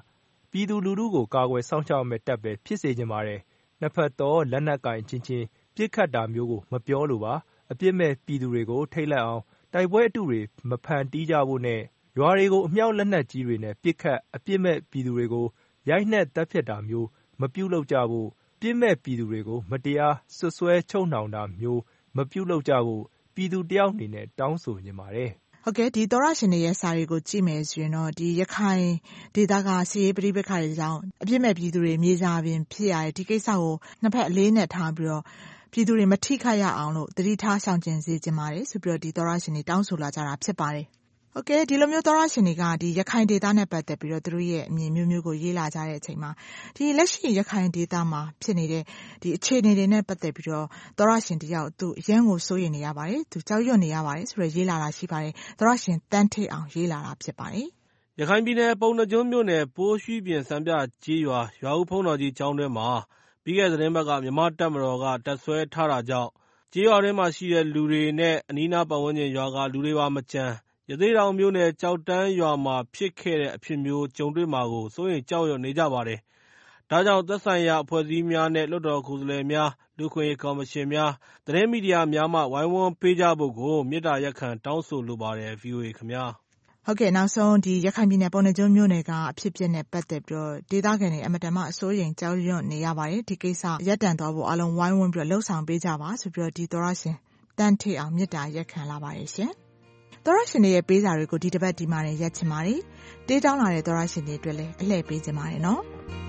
ပြည်သူလူထုကိုကာကွယ်စောင့်ရှောက်မဲ့တပ်ပဲဖြစ်စေချင်ပါတယ်။နှစ်ဖက်သောလက်နက်ကင်ချင်းချင်းပြစ်ခတ်တာမျိုးကိုမပြောလိုပါ။အပြစ်မဲ့ပြည်သူတွေကိုထိတ်လန့်အောင်တိုက်ပွဲအတုတွေမဖန်တီးကြဖို့နဲ့ရွာတွေကိုအမြောက်လက်နက်ကြီးတွေနဲ့ပြစ်ခတ်အပြစ်မဲ့ပြည်သူတွေကိုရိုက်နှက်တပ်ဖြတ်တာမျိုးမပြုလုပ်ကြဖို့ပြစ်မဲ့ပြည်သူတွေကိုမတရားဆွဆွဲချုပ်နှောင်တာမျိုးမပြုလုပ်ကြဖို့ပြည်သူတယောက်အနေနဲ့တောင်းဆိုနေပါတယ်။ဟုတ်ကဲ့ဒီသောရရှင်တွေရဲ့စာတွေကိုကြည့်မယ်ဆိုရင်တော့ဒီရခိုင်ဒေသကစီရေးပဋိပက္ခတွေကြောင့်အပြစ်မဲ့ပြည်သူတွေမြေစာပင်ဖြစ်ရတဲ့ဒီကိစ္စကိုနှစ်ဖက်အလေးနဲ့ထားပြီးတော့ပြည်သူတွေမထိခိုက်ရအောင်လို့တတိထားဆောင်ကျင်စေချင်ပါတယ်ဆိုပြီးတော့ဒီသောရရှင်တွေတောင်းဆိုလာကြတာဖြစ်ပါတယ်။ဟုတ်ကဲ့ဒီလိုမျိုးသောရရှင်တွေကဒီရခိုင်ဒေသနဲ့ပတ်သက်ပြီးတော့သူတို့ရဲ့အမြင်မျိုးမျိုးကိုရေးလာကြတဲ့အချိန်မှာဒီလက်ရှိရခိုင်ဒေသမှာဖြစ်နေတဲ့ဒီအခြေအနေတွေနဲ့ပတ်သက်ပြီးတော့သောရရှင်တယောက်သူအရန်ကိုစိုးရိမ်နေရပါတယ်သူကြောက်ရွံ့နေရပါတယ်ဆိုတော့ရေးလာတာရှိပါတယ်သောရရှင်တန်းထိတ်အောင်ရေးလာတာဖြစ်ပါတယ်ရခိုင်ပြည်နယ်ပုံနှကျွန်းမြို့နယ်ပိုးရွှီပြင်စံပြကြေးရွာရွာဦးဖုံးတော်ကြီးကျောင်းထဲမှာပြီးခဲ့တဲ့သတင်းပတ်ကမြန်မာတပ်မတော်ကတပ်ဆွဲထားတာကြောင့်ကြေးရွာထဲမှာရှိတဲ့လူတွေနဲ့အနီးနားပတ်ဝန်းကျင်ရွာကလူတွေပါမကြမ်းရသေးတောင်မြို့နယ်ကြောက်တန်းရွာမှာဖြစ်ခဲ့တဲ့အဖြစ်မျိုးကြုံတွေ့မှာကိုစိုးရိမ်ကြောက်ရွံ့နေကြပါတယ်။ဒါကြောင့်သက်ဆိုင်ရာအဖွဲ့အစည်းများနဲ့လွှတ်တော်ကိုယ်စားလှယ်များလူခွင့်ရေးကော်မရှင်များသတင်းမီဒီယာများမှဝိုင်းဝန်းပေးကြဖို့ကိုမေတ္တာရပ်ခံတောင်းဆိုလိုပါတယ် ဗွီအိုအေ ခင်ဗျာ။ဟုတ်ကဲ့နောက်ဆုံးဒီရခိုင်ပြည်နယ်ပုံနှကျွန်းမြို့နယ်ကအဖြစ်ပြက်နဲ့ပတ်သက်ပြီးတော့ဒေသခံတွေအမတန်မှအစိုးရိမ်ကြောက်ရွံ့နေရပါတယ်ဒီကိစ္စရပ်တန့်သွားဖို့အလုံးဝိုင်းဝန်းပြီးတော့လှုပ်ဆောင်ပေးကြပါဆိုပြီးတော့ဒီသောရရှင်တန်းထိတ်အောင်မေတ္တာရပ်ခံလာပါတယ်ရှင်။သောရရှင်တွေရဲ့ပေးစာတွေကိုဒီတစ်ပတ်ဒီမှာနဲ့ရက်ချင်ပါတယ်။တေးတောင်းလာတဲ့သောရရှင်တွေအတွက်လည်းအလှည့်ပေးချင်ပါတယ်နော်။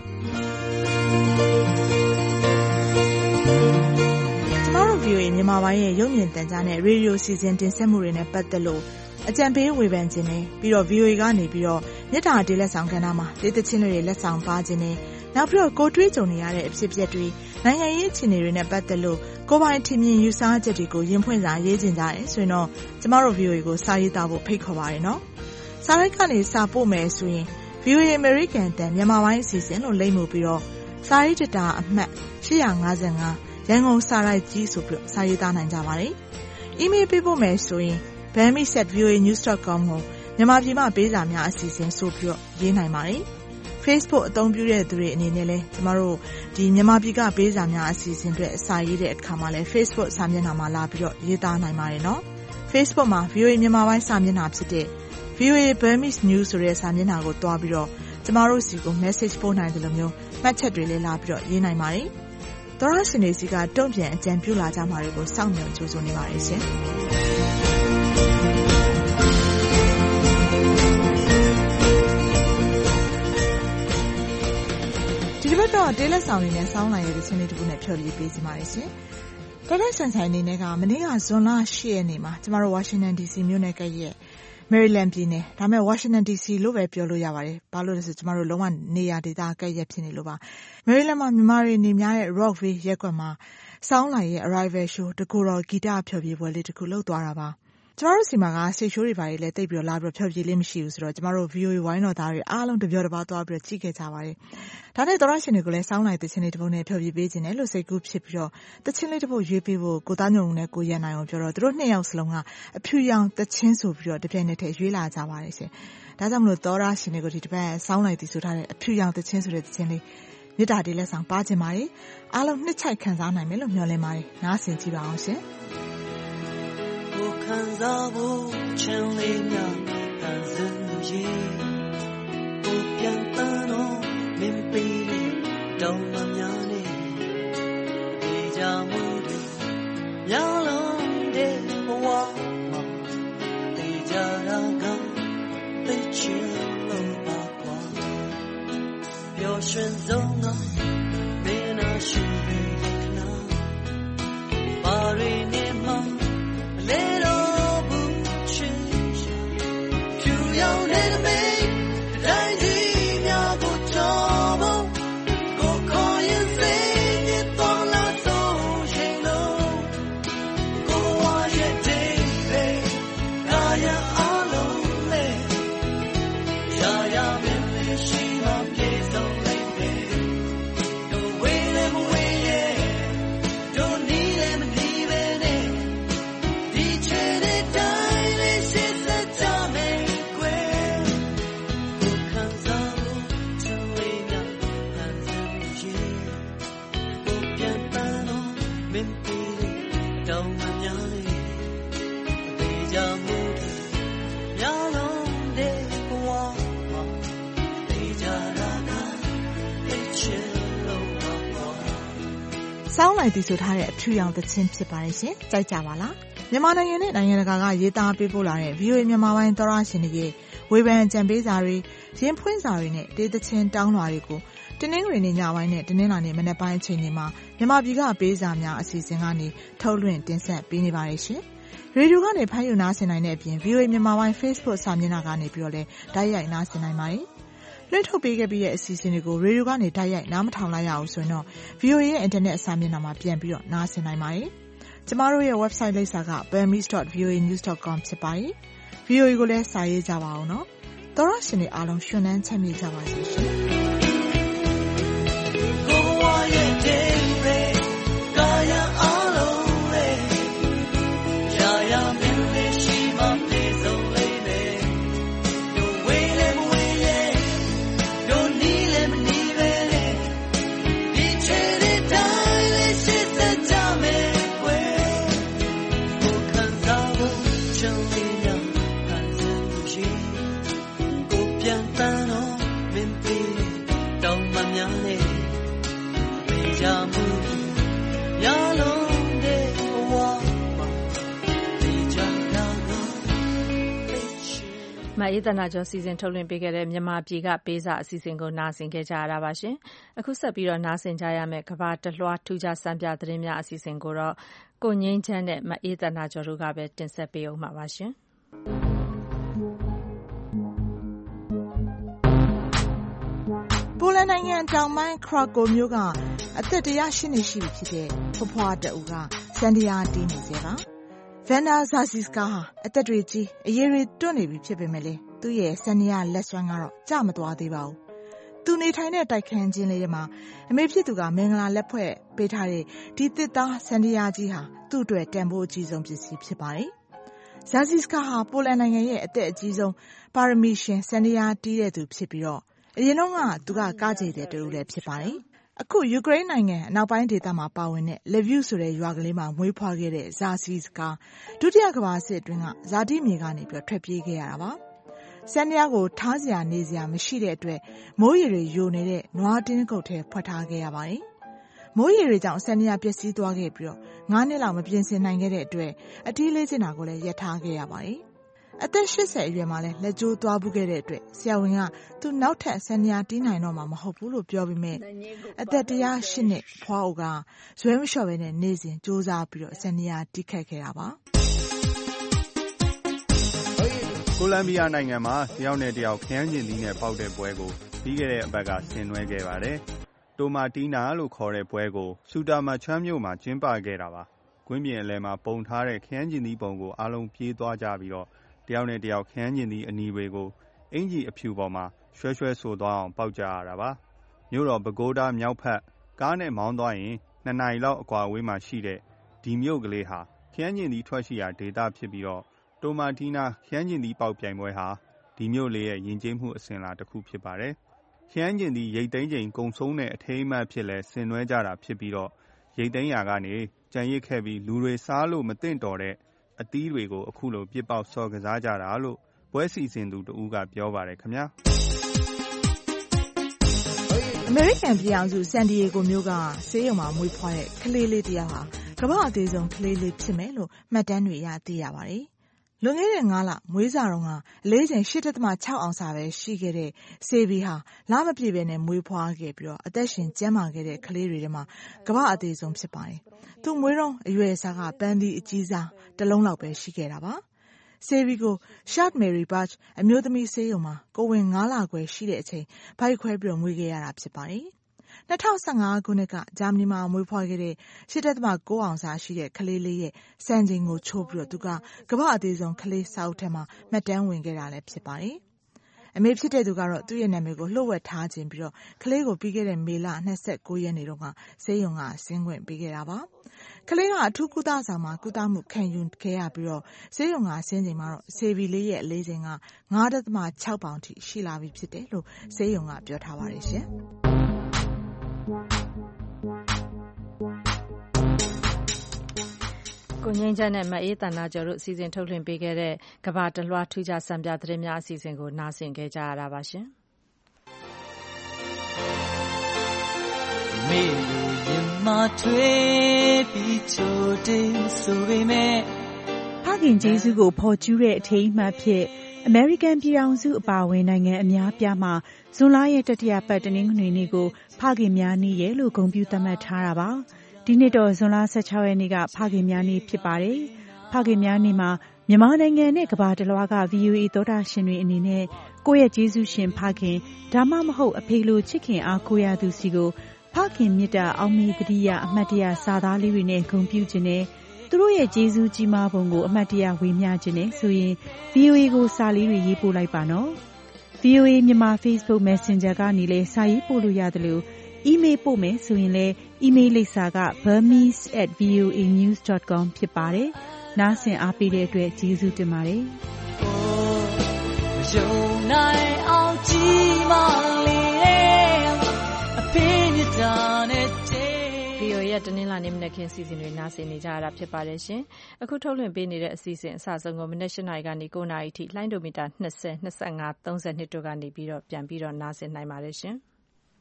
ကျမတို့ ဗွီအိုအေ မြန်မာပိုင်းရဲ့ရုပ်မြင်သံကြားနဲ့ရေဒီယိုစီစဉ်တင်ဆက်မှုတွေနဲ့ပတ်သက်လို့အကြံပေးဝေဖန်ခြင်းနဲ့ပြီးတော့ ဗွီအိုအေ ကနေပြီးတော့မြစ်တာတေးလက်ဆောင်ကဏ္ဍမှာတေးသချင်းတွေလက်ဆောင်ပါခြင်းနဲ့နောက်ပြီးတော့ကိုတွေးကြုံနေရတဲ့အဖြစ်အပျက်တွေနိုင်ငံရေးအခြေအနေတွေနဲ့ပတ်သက်လို့ကိုယ်ပိုင်ထင်မြင်ယူဆချက်တွေကိုရင်ဖွင့်စာရေးခြင်းကြတယ်ဆိုရင်တော့ကျမတို့ ဗွီအိုအေ ကိုစာရေးသားဖို့ဖိတ်ခေါ်ပါရနော်။စာရိုက်ကနေစာပို့မယ်ဆိုရင် ဗွီအိုအေ American တန်မြန်မာပိုင်းအစီအစဉ်လို့လိပ်မှုပြီးတော့စာရေးတတာအမှတ်ရှစ်၅၅ရန်ကုန်စာရိုက်ကြီးဆိုပြီးစာရေးသားနိုင်ကြပါတယ်။ အီးမေးလ်ပေးဖို့မယ်ဆိုရင် burmese at v o a news dot com ကိုမြန်မာပြည်မှာပေးစာများအစီအစဉ်ဆိုပြီးတော့ရေးနိုင်ပါတယ်။ Facebook အသုံးပြုတဲ့သူတွေအနေနဲ့လည်းကျမတို့ဒီမြန်မာပြည်ကပေးစာများအစီအစဉ်တွေအစာရေးတဲ့အခါမှာလည်း Facebook စာမျက်နှာမှာလာပြီးတော့ရေးသားနိုင်ပါတယ်နော်။ Facebook မှာ ဗွီအိုအေ မြန်မာပိုင်းစာမျက်နှာဖြစ်တဲ့ ဗွီအိုအေ Burmese News ဆိုတဲ့စာမျက်နှာကိုတွားပြီးတော့ကျမတို့စီကို message ပို့နိုင်တယ်လို့မျိုးမှတ်ချက်တွေလည်းလာပြီးတော့ရေးနိုင်ပါတယ်။သောရရှင်တွေစီကတုံ့ပြန်အကြံပြုလာကြမှာတွေကိုစောင့်မျှော်ကြိုးစားနေပါတယ်ရှင်။ဒီဘက်တော့တေးလက်ဆောင်တွေနဲ့စောင်းလိုက်ရတဲ့ချင်းလေးတစ်ခုနဲ့ဖြော်ပြပေးစီပါတယ်ရှင်။တော်တော်ဆန်ဆိုင်အနေနဲ့ကမနေ့ကဇွန်လရှစ်ရက်နေ့မှာကျမတို့ဝါရှင်တန် ဒီစီ မြို့နယ်ကရဲ့မေရီလန်းပြည်နယ်ဒါမဲ့ဝါရှင်တန် ဒီစီ လို့ပဲပြောလို့ရပါတယ်။ဘာလို့လဲဆိုကျမတို့လုံးဝနေရာဒေသကရဲ့ဖြစ်နေလို့ပါ။မေရီလန်းမှာမြန်မာတွေနေများတဲ့ Rockville ရက်ကွက်မှာစောင်းလိုက်ရဲ့ Arrival Show တကူတော်ဂီတဖြော်ပြပွဲလေးတစ်ခုလုပ်သွားတာပါ။ကျမတို့စီမှာကဆေးရှိုးတွေပါလေလည်းတိတ်ပြီးတော့လာပြီးတော့ဖြော်ပြလေးမရှိဘူးဆိုတော့ကျမတို့ ဗွီအိုအေ ဝိုင်းတော်သားတွေအားလုံးတပြောတပါသွားပြီးတော့ကြည့်ခဲ့ကြပါတယ်။ဒါနဲ့သောရရှင်တွေကိုလည်းစောင်းလိုက်တဲ့ချင်းလေးတစ်ပုဒ်နဲ့ဖြော်ပြပေးခြင်းနဲ့လို့စိတ်ကူးဖြစ်ပြီးတော့တချင်းလေးတစ်ပုဒ်ရွေးပေးဖို့ကိုသားညုံနဲ့ကိုရန်နိုင်အောင်ပြောတော့သူတို့နှစ်ယောက်စလုံးကအဖြူရောင်တချင်းဆိုပြီးတော့တပြိုင်နက်တည်းရွေးလာကြပါတယ်ရှင်။ဒါကြောင့်မလို့သောရရှင်တွေကိုဒီတစ်ပတ်စောင်းလိုက်သည်ဆိုထားတဲ့အဖြူရောင်တချင်းဆိုတဲ့တချင်းလေးမေတ္တာတေးလက်ဆောင်ပါခြင်းပါတယ်။အားလုံးနှစ်ချိုက်ခံစားနိုင်မယ်လို့မျှော်လင့်ပါတယ်။နားဆင်ကြည့်ပါအောင်ရှင်။看着我千里面的日夜，不变的诺面背里到了面里，一家母的养龙的娃娃，一家那个被牵了八卦，表选走啊，别那是的那，把瑞年嘛。 စောင်းလိုက်တီဆိုထားတဲ့အထူရောင်သချင်းဖြစ်ပါတယ်ရှင်ကြိုက်ကြပါလားမြန်မာနိုင်ငံနဲ့နိုင်ငံတကာကရေးသားပေးပို့လာတဲ့ ဗီအိုအေ မြန်မာပိုင်းသောရရှင်တွေရဲ့ဝေဖန်ကြံပေးစာတွေရင်ဖွင့်စာတွေနဲ့တေးသချင်းတောင်းလွှာတွေကိုတင်းနှင်းတွေနဲ့ညပိုင်းနဲ့တင်းနှင်းလာနဲ့မနက်ပိုင်းအချိန်တွေမှာမြန်မာပြည်ကပေးစာများအစီအစဉ်ကနေထုတ်လွှင့်တင်ဆက်ပေးနေပါတယ်ရှင်ရေဒီယိုကနေဖမ်းယူနားဆင်နိုင်တဲ့အပြင် ဗီအိုအေ မြန်မာပိုင်း Facebook စာမျက်နှာကနေပြီးတော့လည်းတိုက်ရိုက်နားဆင်နိုင်ပါတယ်လွှင့်ထုတ်ပေးခဲ့ပြီးတဲ့အစီအစဉ်တွေကိုရေဒီယိုကနေတိုက်ရိုက်နားမထောင်လိုက်ရအောင်ဆိုရင်တော့ ဗီအိုအေ ရဲ့ internet စာမျက်နှာမှာပြန်ပြီးတော့နားဆင်နိုင်ပါတယ်ကျမတို့ရဲ့ website လိပ်စာက burmese dot v o a news dot com ဖြစ်ပါတယ်။ ဗီအိုအေ ကိုလည်းစာရေးကြပါအောင်နော်။သောရရှင်တွေအားလုံးရှင်လန်းချမ်းမြေ့ကြပါစေရှင်။မအေးသနာကျော်စီစဉ်ထုတ်လွှင့်ပေးခဲ့တဲ့မြန်မာပြည်ကပေးစာအစီအစဉ်ကိုနားဆင်ခဲ့ကြရတာပါရှင်။အခုဆက်ပြီးတော့နားဆင်ကြရမယ့်ကဘာတလွှားထူးခြားစံပြသတင်းများအစီအစဉ်ကိုတော့ကိုငင်းချမ်းနဲ့မအေးသနာကျော်တို့ကပဲတင်ဆက်ပေးအောင်ပါပါရှင်။ပိုလန်နိုင်ငံတောင်ပိုင်းခရာကိုမြို့ကအသက်၁၀၈နှစ်ရှိပြီဖြစ်တဲ့ဖွားဖွားတအူကစန္ဒယာတီးနေစေပါဗန်နာဇာစီစကာဟာအသက်တွေကြီးအရေးတွေတွန့်နေပြီဖြစ်ပေမဲ့လေသူ့ရဲ့စန္ဒယာလက်စွမ်းကတော့ကြမသွားသေးပါဘူး။သူနေထိုင်တဲ့တိုက်ခန်းချင်းလေးထဲမှာအမေဖြစ်သူကမင်္ဂလာလက်ဖွဲ့ပေးထားတဲ့ဒီသစ်သားစန္ဒယာကြီးဟာသူ့အတွက်တန်ဖိုးအကြီးဆုံးပစ္စည်းဖြစ်ပါတယ်။ဇာစီစကာဟာပိုလန်နိုင်ငံရဲ့အသက်အကြီးဆုံးပါရမီရှင်စန္ဒယာတီးတဲ့သူဖြစ်ပြီးတော့အရင်တော့ကသူကကားကြေတဲ့တူလည်းဖြစ်ပါတယ်။အခုယူကရိန်းနိုင်ငံအနောက်ပိုင်းဒေသမှာပါဝင်တဲ့ Lviv ဆိုတဲ့ရွာကလေးမှာမွေးဖွားခဲ့တဲ့ဇာစီစကာဒုတိယကမ္ဘာစစ်အတွင်းကဇာတိမြေကနေပြီးထွက်ပြေးခဲ့ရတာပါ။စန္ဒယာကိုထားစရာနေစရာမရှိတဲ့အတွက်မိုးရေတွေယိုနေတဲ့နွားတင်းကုတ်ထဲဖွက်ထားခဲ့ရပါတယ်။မိုးရေတွေကြောင့်စန္ဒယာပျက်စီးသွားခဲ့ပြီးတော့ငါးနှစ်လောက်မပြင်ဆင်နိုင်ခဲ့တဲ့အတွက်အတီးလေးစင်တာကိုလည်းရပ်ထားခဲ့ရပါတယ်။အသက်၈၀အရွယ်မှာလည်းလက်ကျိုးသွားဘူးခဲ့တဲ့အတွက်ဆရာဝန်ကသူနောက်ထပ်စန္ဒယာတီးနိုင်တော့မှာမဟုတ်ဘူးလို့ပြောပြီးမြဲအသက်၁၀၈နှစ်ဖွားအိုကဇွဲမလျှော့ပဲနဲ့နေစဉ်စူးစမ်းပြီးတော့စန္ဒယာတီးခတ်ခဲ့တာပါကိုလံဘီယာနိုင်ငံမှာတယောက်နဲ့တယောက်ခရမ်းကျင်သီးနဲ့ပေါက်တဲ့ပွဲကိုပြီးခဲ့တဲ့အပတ်ကဆင်နွှဲခဲ့ပါတယ်တိုမာတီနာလို့ခေါ်တဲ့ပွဲကိုစူတာမာချမ်းမြို့မှာကျင်းပခဲ့တာပါကွင်းပြင်အလယ်မှာပုံထားတဲ့ခရမ်းကျင်သီးပုံကိုအားလုံးပြေးသွားကြပြီးတော့တယောက်နဲ့တယောက်ခရမ်းကျင်သီးအနီတွေကိုအင်ကြီးအဖြူပေါ်မှာရွှဲရွှဲဆိုသွားအောင်ပေါက်ကြရတာပါမြို့တော်ပဲခူးတားမြောက်ဖက်ကားနဲ့မောင်းသွားရင်နှစ်နာရီလောက်အကွာအဝေးမှာရှိတဲ့ဒီမြို့ကလေးဟာခရမ်းကျင်သီးထွက်ရှိရာဒေသဖြစ်ပြီးတော့တိုမာတီနာခရမ်းကျင်သီးပေါက်ပြိုင်ပွဲဟာဒီမြို့လေးရဲ့ယဉ်ကျေးမှုအစဉ်အလာတစ်ခုဖြစ်ပါတယ်ခရမ်းကျင်သီးရိတ်သိမ်းချိန်ကုံဆုံးတဲ့အထိမ်းအမှတ်ဖြစ်လဲဆင်နွှဲကြတာဖြစ်ပြီးတော့ရိတ်သိမ်းရာကနေကြံရစ်ခဲ့ပြီးလူတွေစားလို့မသင့်တော်တဲ့အသီးတွေကိုအခုလိုပြစ်ပေါက်စော်ကစားကြတာလို့ပွဲစီစဉ်သူတဦးကပြောပါတယ်ခင်ဗျာအမေရိကန်ပြည်အောင်စုဆန်ဒီယေဂိုမြို့ကဆေးရုံမှာမွေးဖွားတဲ့ကလေးလေးတစ်ယောက်ဟာကမ္ဘာအသေးဆုံးကလေးလေးဖြစ်မယ်လို့မှတ်တမ်းတွေရသိရပါတယ်။လွန်ခဲ့တဲ့ငါးလမွေးစာတုန်းကအလေးချိန် ရှစ်ဒသမခြောက် အောင်စာပဲရှိခဲ့တဲ့ဆေးဘီဟာလမပြည့်ပဲနဲ့မွေးဖွားခဲ့ပြီးတော့အသက်ရှင်ကျန်းမာခဲ့တဲ့ကလေးတွေထဲမှာကမ္ဘာအသေးဆုံးဖြစ်ပါတယ်။သူမွေးတော့အရွယ်အစားကပန်းသီးအကြီးစားတစ်လုံးလောက်ပဲရှိခဲ့တာပါ။ဆေးဘီကို Shad Mary Bach အမျိုးသမီးဆေးရုံမှာကိုဝင်ငါးလခွဲရှိတဲ့အချိန်ဗိုက်ခွဲပြီးတော့မွေးခဲ့ရတာဖြစ်ပါတယ်။၂၀၁၅ခုနှစ်ကဂျာမနီမှာမွေးဖွားခဲ့တဲ့ ရှစ်ဒသမကိုး အောင်စာရှိတဲ့ကလေးလေးရဲ့စံချိန်ကိုချိုးပြီးတော့သူကကမ္ဘာအသေးဆုံးကလေးစာအုပ်ထဲမှာမှတ်တမ်းဝင်ခဲ့တာလည်းဖြစ်ပါတယ်။အမေဖြစ်တဲ့သူကတော့သူ့ရဲ့နာမည်ကိုလှုပ်ဝက်ထားခြင်းပြီးတော့ကလေးကိုပြီးခဲ့တဲ့မေလ၂၉ရက်နေ့တုန်းကဆေးရုံကဆင်းခွင့်ပေးခဲ့တာပါ။ကလေးကအထူးကုသဆောင်မှာကုသမှုခံယူခဲ့ရပြီးတော့ဆေးရုံကဆင်းချိန်မှာတော့ဆေးဘီလေးရဲ့အလေးချိန်ကငါးဒသမခြောက်ပေါင်ထိရှိလာပြီဖြစ်တယ်လို့ဆေးရုံကပြောထားပါတယ်ရှင်။ကိုငင်းချမ်းနဲ့မအေးတန်နာကျော်တို့အစီအစဉ်ထုတ်လွှင့်ပေးခဲ့တဲ့ကဘာတလွှားထူးခြားစံပြသတင်းများအစီအစဉ်ကိုနားဆင်ခဲ့ကြရတာပါရှင်။မေလူရင်မှာထွေးပြီးချိုတင်ဆိုပေမဲ့ဖခင်ဂျေဇုကိုဖော်ကျူးတဲ့အထိမ်းအမှတ်ဖြစ်အမေရိကန်ပြည်ထောင်စုအပါအဝင်နိုင်ငံအများပြားမှာဇွန်လရဲ့တတိယပတ်တနင်္ဂနွေနေ့ကိုဖခင်များနေ့ရဲ့လို့ဂုဏ်ပြုသတ်မှတ်ထားတာပါဒီနှစ်တော့ဇွန်လဆယ့်ခြောက်ရက်နေ့ကဖခင်များနေ့ဖြစ်ပါတယ်ဖခင်များနေ့မှာမြန်မာနိုင်ငံနဲ့ကမ္ဘာတစ်လွှားက ဗီအိုအေ သောတာရှင်တွေအနေနဲ့ကိုယ့်ရဲ့ကျေးဇူးရှင်ဖခင်ဒါမှမဟုတ်အဖေလိုချစ်ခင်အားကိုးရသူစီကိုဖခင်မြတ်တာအောင်မေတ္တိယအမတ်တရစာသားလေးတွေနဲ့ဂုဏ်ပြုခြင်းနဲ့သူတို့ရဲ့ကျေးဇူးကြီးမားပုံကိုအမတ်တရဝေမျှခြင်းနဲ့ဆိုရင် ဗီအိုအေ ကိုစာလေးတွေရေးပို့လိုက်ပါနော် ဗီအိုအေ မြန်မာ Facebook Messenger ကနေလည်းစာရေးပို့လို့ရတယ်လို့ email ပို့မယ်ဆိုရင်လည်း email လိပ်စာက burmese at voa news dot com ဖြစ်ပါတယ်နားဆင်အားပေးတဲ့အတွက်ကျေးဇူးတင်ပါတယ်ယုံနိုင်အောင်ကြည်မလေးအဖေမြတ်တာနဲ့ဗီအိုအေရဲ့တနင်္လာနေ့မနက်ခင်းစီစဉ်တွေနားဆင်နေကြရတာဖြစ်ပါတယ်ရှင်။အခုထုတ်လွှင့်ပေးနေတဲ့အစီအစဉ်အစဆုံးကိုမနက်၈နာရီကနေ၉နာရီထိလိုင်းဒိုမီတာ၂၀ ၂၅ ၃၂တို့ကနေပြီးတော့ပြန်ပြီးတော့နားဆင်နိုင်ပါတယ်ရှင်။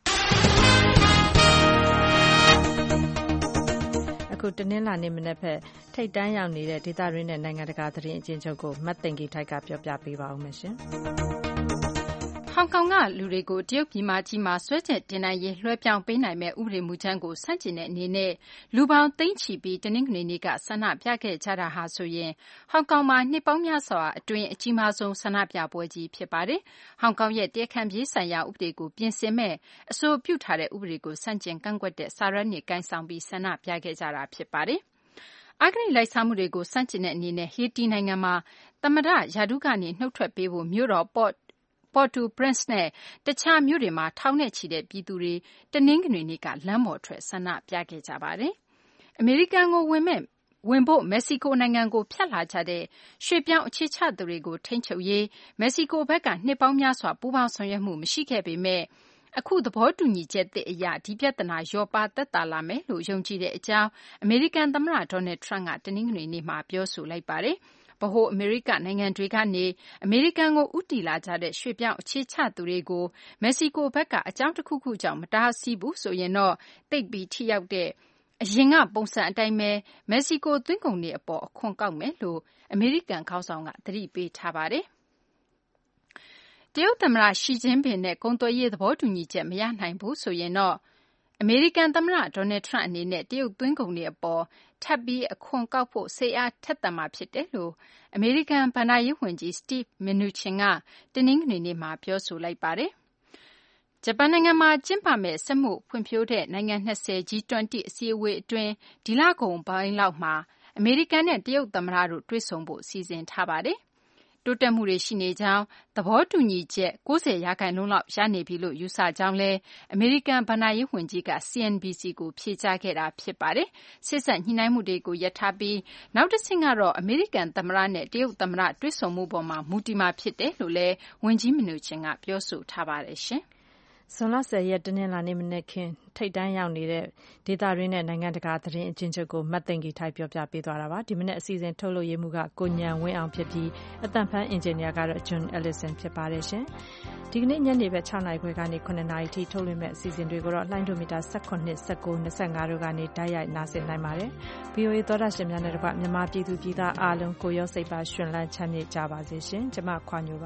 အခုတနင်္လာနေ့မနက်ဖက်ထိတ်တန်းရောက်နေတဲ့ဒေသရင်းနဲ့နိုင်ငံတကာသတင်းအကျဉ်းချုပ်ကိုမတ်သိင်္ဂီထိုက်ကပြောပြပေးပါဦးမယ်ရှင်။ဟောင်ကောင်ကလူတွေကိုတရုတ်ပြည်မကြီးမှာဆွဲချက်တင်နိုင်ရေးလွှဲပြောင်းပေးနိုင်မယ့်ဥပဒေမူကြမ်းကိုဆန့်ကျင်တဲ့အနေနဲ့လူပေါင်းသိန်းချီပြီးတနင်္ဂနွေနေ့ကဆန္ဒပြခဲ့ကြတာဟာဆိုရင်ဟောင်ကောင်မှာနှစ်ပေါင်းများစွာအတွင်းအကြီးမားဆုံးဆန္ဒပြပွဲကြီးဖြစ်ပါတယ်။ဟောင်ကောင်ရဲ့တရားခံပြေးဆိုင်ရာဥပဒေကိုပြင်ဆင်မဲ့အဆိုပြုထားတဲ့ဥပဒေကိုဆန့်ကျင်ကန့်ကွက်တဲ့စာရွက်နဲ့ကိုင်ဆောင်ပြီးဆန္ဒပြခဲ့ကြတာဖြစ်ပါတယ်။အဂတိလိုက်စားမှုတွေကိုဆန့်ကျင်တဲ့အနေနဲ့ဟေတီနိုင်ငံမှာသမ္မတရာထူးကနေနှုတ်ထွက်ပေးဖို့မြို့တော်ပေါ့Port-au-Prince နဲ့တခြားမြို့တွေမှာထောင်နဲ့ချီတဲ့ပြည်သူတွေတနင်္ဂနွေနေ့ကလမ်းပေါ်ထွက်ဆန္ဒပြခဲ့ကြပါတယ်။အမေရိကန်ကိုဝင်မဲ့ဝင်ဖို့မက္ကဆီကိုနိုင်ငံကိုဖြတ်လာကြတဲ့ရွှေ့ပြောင်းအခြေချသူတွေကိုထိန်းချုပ်ရေးမက္ကဆီကိုဘက်ကနှစ်ပေါင်းများစွာပူးပေါင်းဆောင်ရွက်မှုမရှိခဲ့ပေမဲ့အခုသဘောတူညီချက်သစ်အရဒီပြဿနာလျော့ပါးသက်သာလာမယ်လို့ယုံကြည်တဲ့အကြောင်းအမေရိကန်သမ္မတဒေါ်နယ်ထရန့်ကတနင်္ဂနွေနေ့မှာပြောဆိုလိုက်ပါတယ်။ဗဟိုအမေရိကနိုင်ငံတွေကနေအမေရိကန်ကိုဦးတည်လာကြတဲ့ရွှေ့ပြောင်းအခြေချသူတွေကိုမက္ကဆီကိုဘက်ကအကြောင်းတစ်ခုခုကြောင့်မတားဆီးဘူးဆိုရင်တော့တိတ်ပြီးထိရောက်တဲ့အရင်ကပုံစံအတိုင်းပဲမက္ကဆီကိုသွင်းကုန်တွေအပေါ်အခွန်ကောက်မယ်လို့အမေရိကန်ခေါင်းဆောင်ကသတိပေးထားပါတယ်။တရုတ်သမ္မတရှီကျင်းပင်နဲ့ကုန်သွယ်ရေးသဘောတူညီချက်မရနိုင်ဘူးဆိုရင်တော့အမေရိကန်သမ္မတဒေါ်နယ်ထရန့်အနေနဲ့တရုတ်သွင်းကုန်တွေအပေါ်ထပ်ပြီးအခွန်ကောက်ဖို့စိတ်အားထက်သန်မှာဖြစ်တယ်လို့အမေရိကန်ဘဏ္ဍာရေးဝန်ကြီး Steve Mnuchin ကတနင်္ဂနွေနေ့မှာပြောဆိုလိုက်ပါတယ်။ဂျပန်နိုင်ငံမှာကျင်းပမယ့်စက်မှုဖွံ့ဖြိုးတဲ့နိုင်ငံ၂၀ G ၂၀ အစည်းအဝေးအတွင်းဒီလကုန်ပိုင်းလောက်မှာအမေရိကန်နဲ့တရုတ်သမ္မတတို့တွေ့ဆုံဖို့စီစဉ်ထားပါတယ်။တိုးတက်မှုတွေရှိနေကြောင်းသဘောတူညီချက်၉၀ရာခိုင်နှုန်းလောက်ရနေပြီလို့ယူဆကြောင်းလည်းအမေရိကန်ဘဏ္ဍာရေးဝန်ကြီးက စီအန်ဘီစီကိုဖြေကြားခဲ့တာဖြစ်ပါတယ်။ဆက်စပ်ညှိနှိုင်းမှုတွေကိုရပ်ထားပြီးနောက်တစ်ဆင့်ကတော့အမေရိကန်သမ္မတနဲ့တရုတ်သမ္မတတွေ့ဆုံမှုပေါ်မှာမူတည်မှာဖြစ်တယ်လို့လည်းဝန်ကြီးမနူချင်ကပြောဆိုထားပါတယ်ရှင်။ဇွန်လ၁၀ရက်တနင်္လာနေ့မနက်ခင်းထိတ်တန်းရောက်နေတဲ့ဒေသရင်းနဲ့နိုင်ငံတကာသတင်းအကျဉ်းချုပ်ကိုမတ်သိင်္ဂီထိုက်ပြောပြပေးသွားတာပါဒီမနေ့အစီအစဉ်ထုတ်လုပ်ရေးမှုကကိုညံဝင်းအောင်ဖြစ်ပြီးအသံဖန်အင်ဂျင်နီယာကတော့ John Ellison ဖြစ်ပါတယ်ရှင်ဒီကနေ့ညနေဘက်၆နာရီခွဲကနေ၇နာရီထိထုတ်လွှင့်မဲ့အစီအစဉ်တွေကိုတော့လိုင်းဒိုမီတာ၁၇ ၁၉ ၂၅တို့ကနေတိုက်ရိုက်နားဆင်နိုင်ပါတယ် ဗီအိုအေ သောတာရှင်များနဲ့တကွမြန်မာပြည်သူပြည်သားအားလုံးကိုရောစိတ်ပါရှင်လန်းချမ်းမြေ့ကြပါစေရှင်ကျမခွာညိုပါ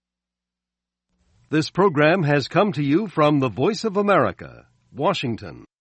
This program has come to you from the Voice of America, Washington.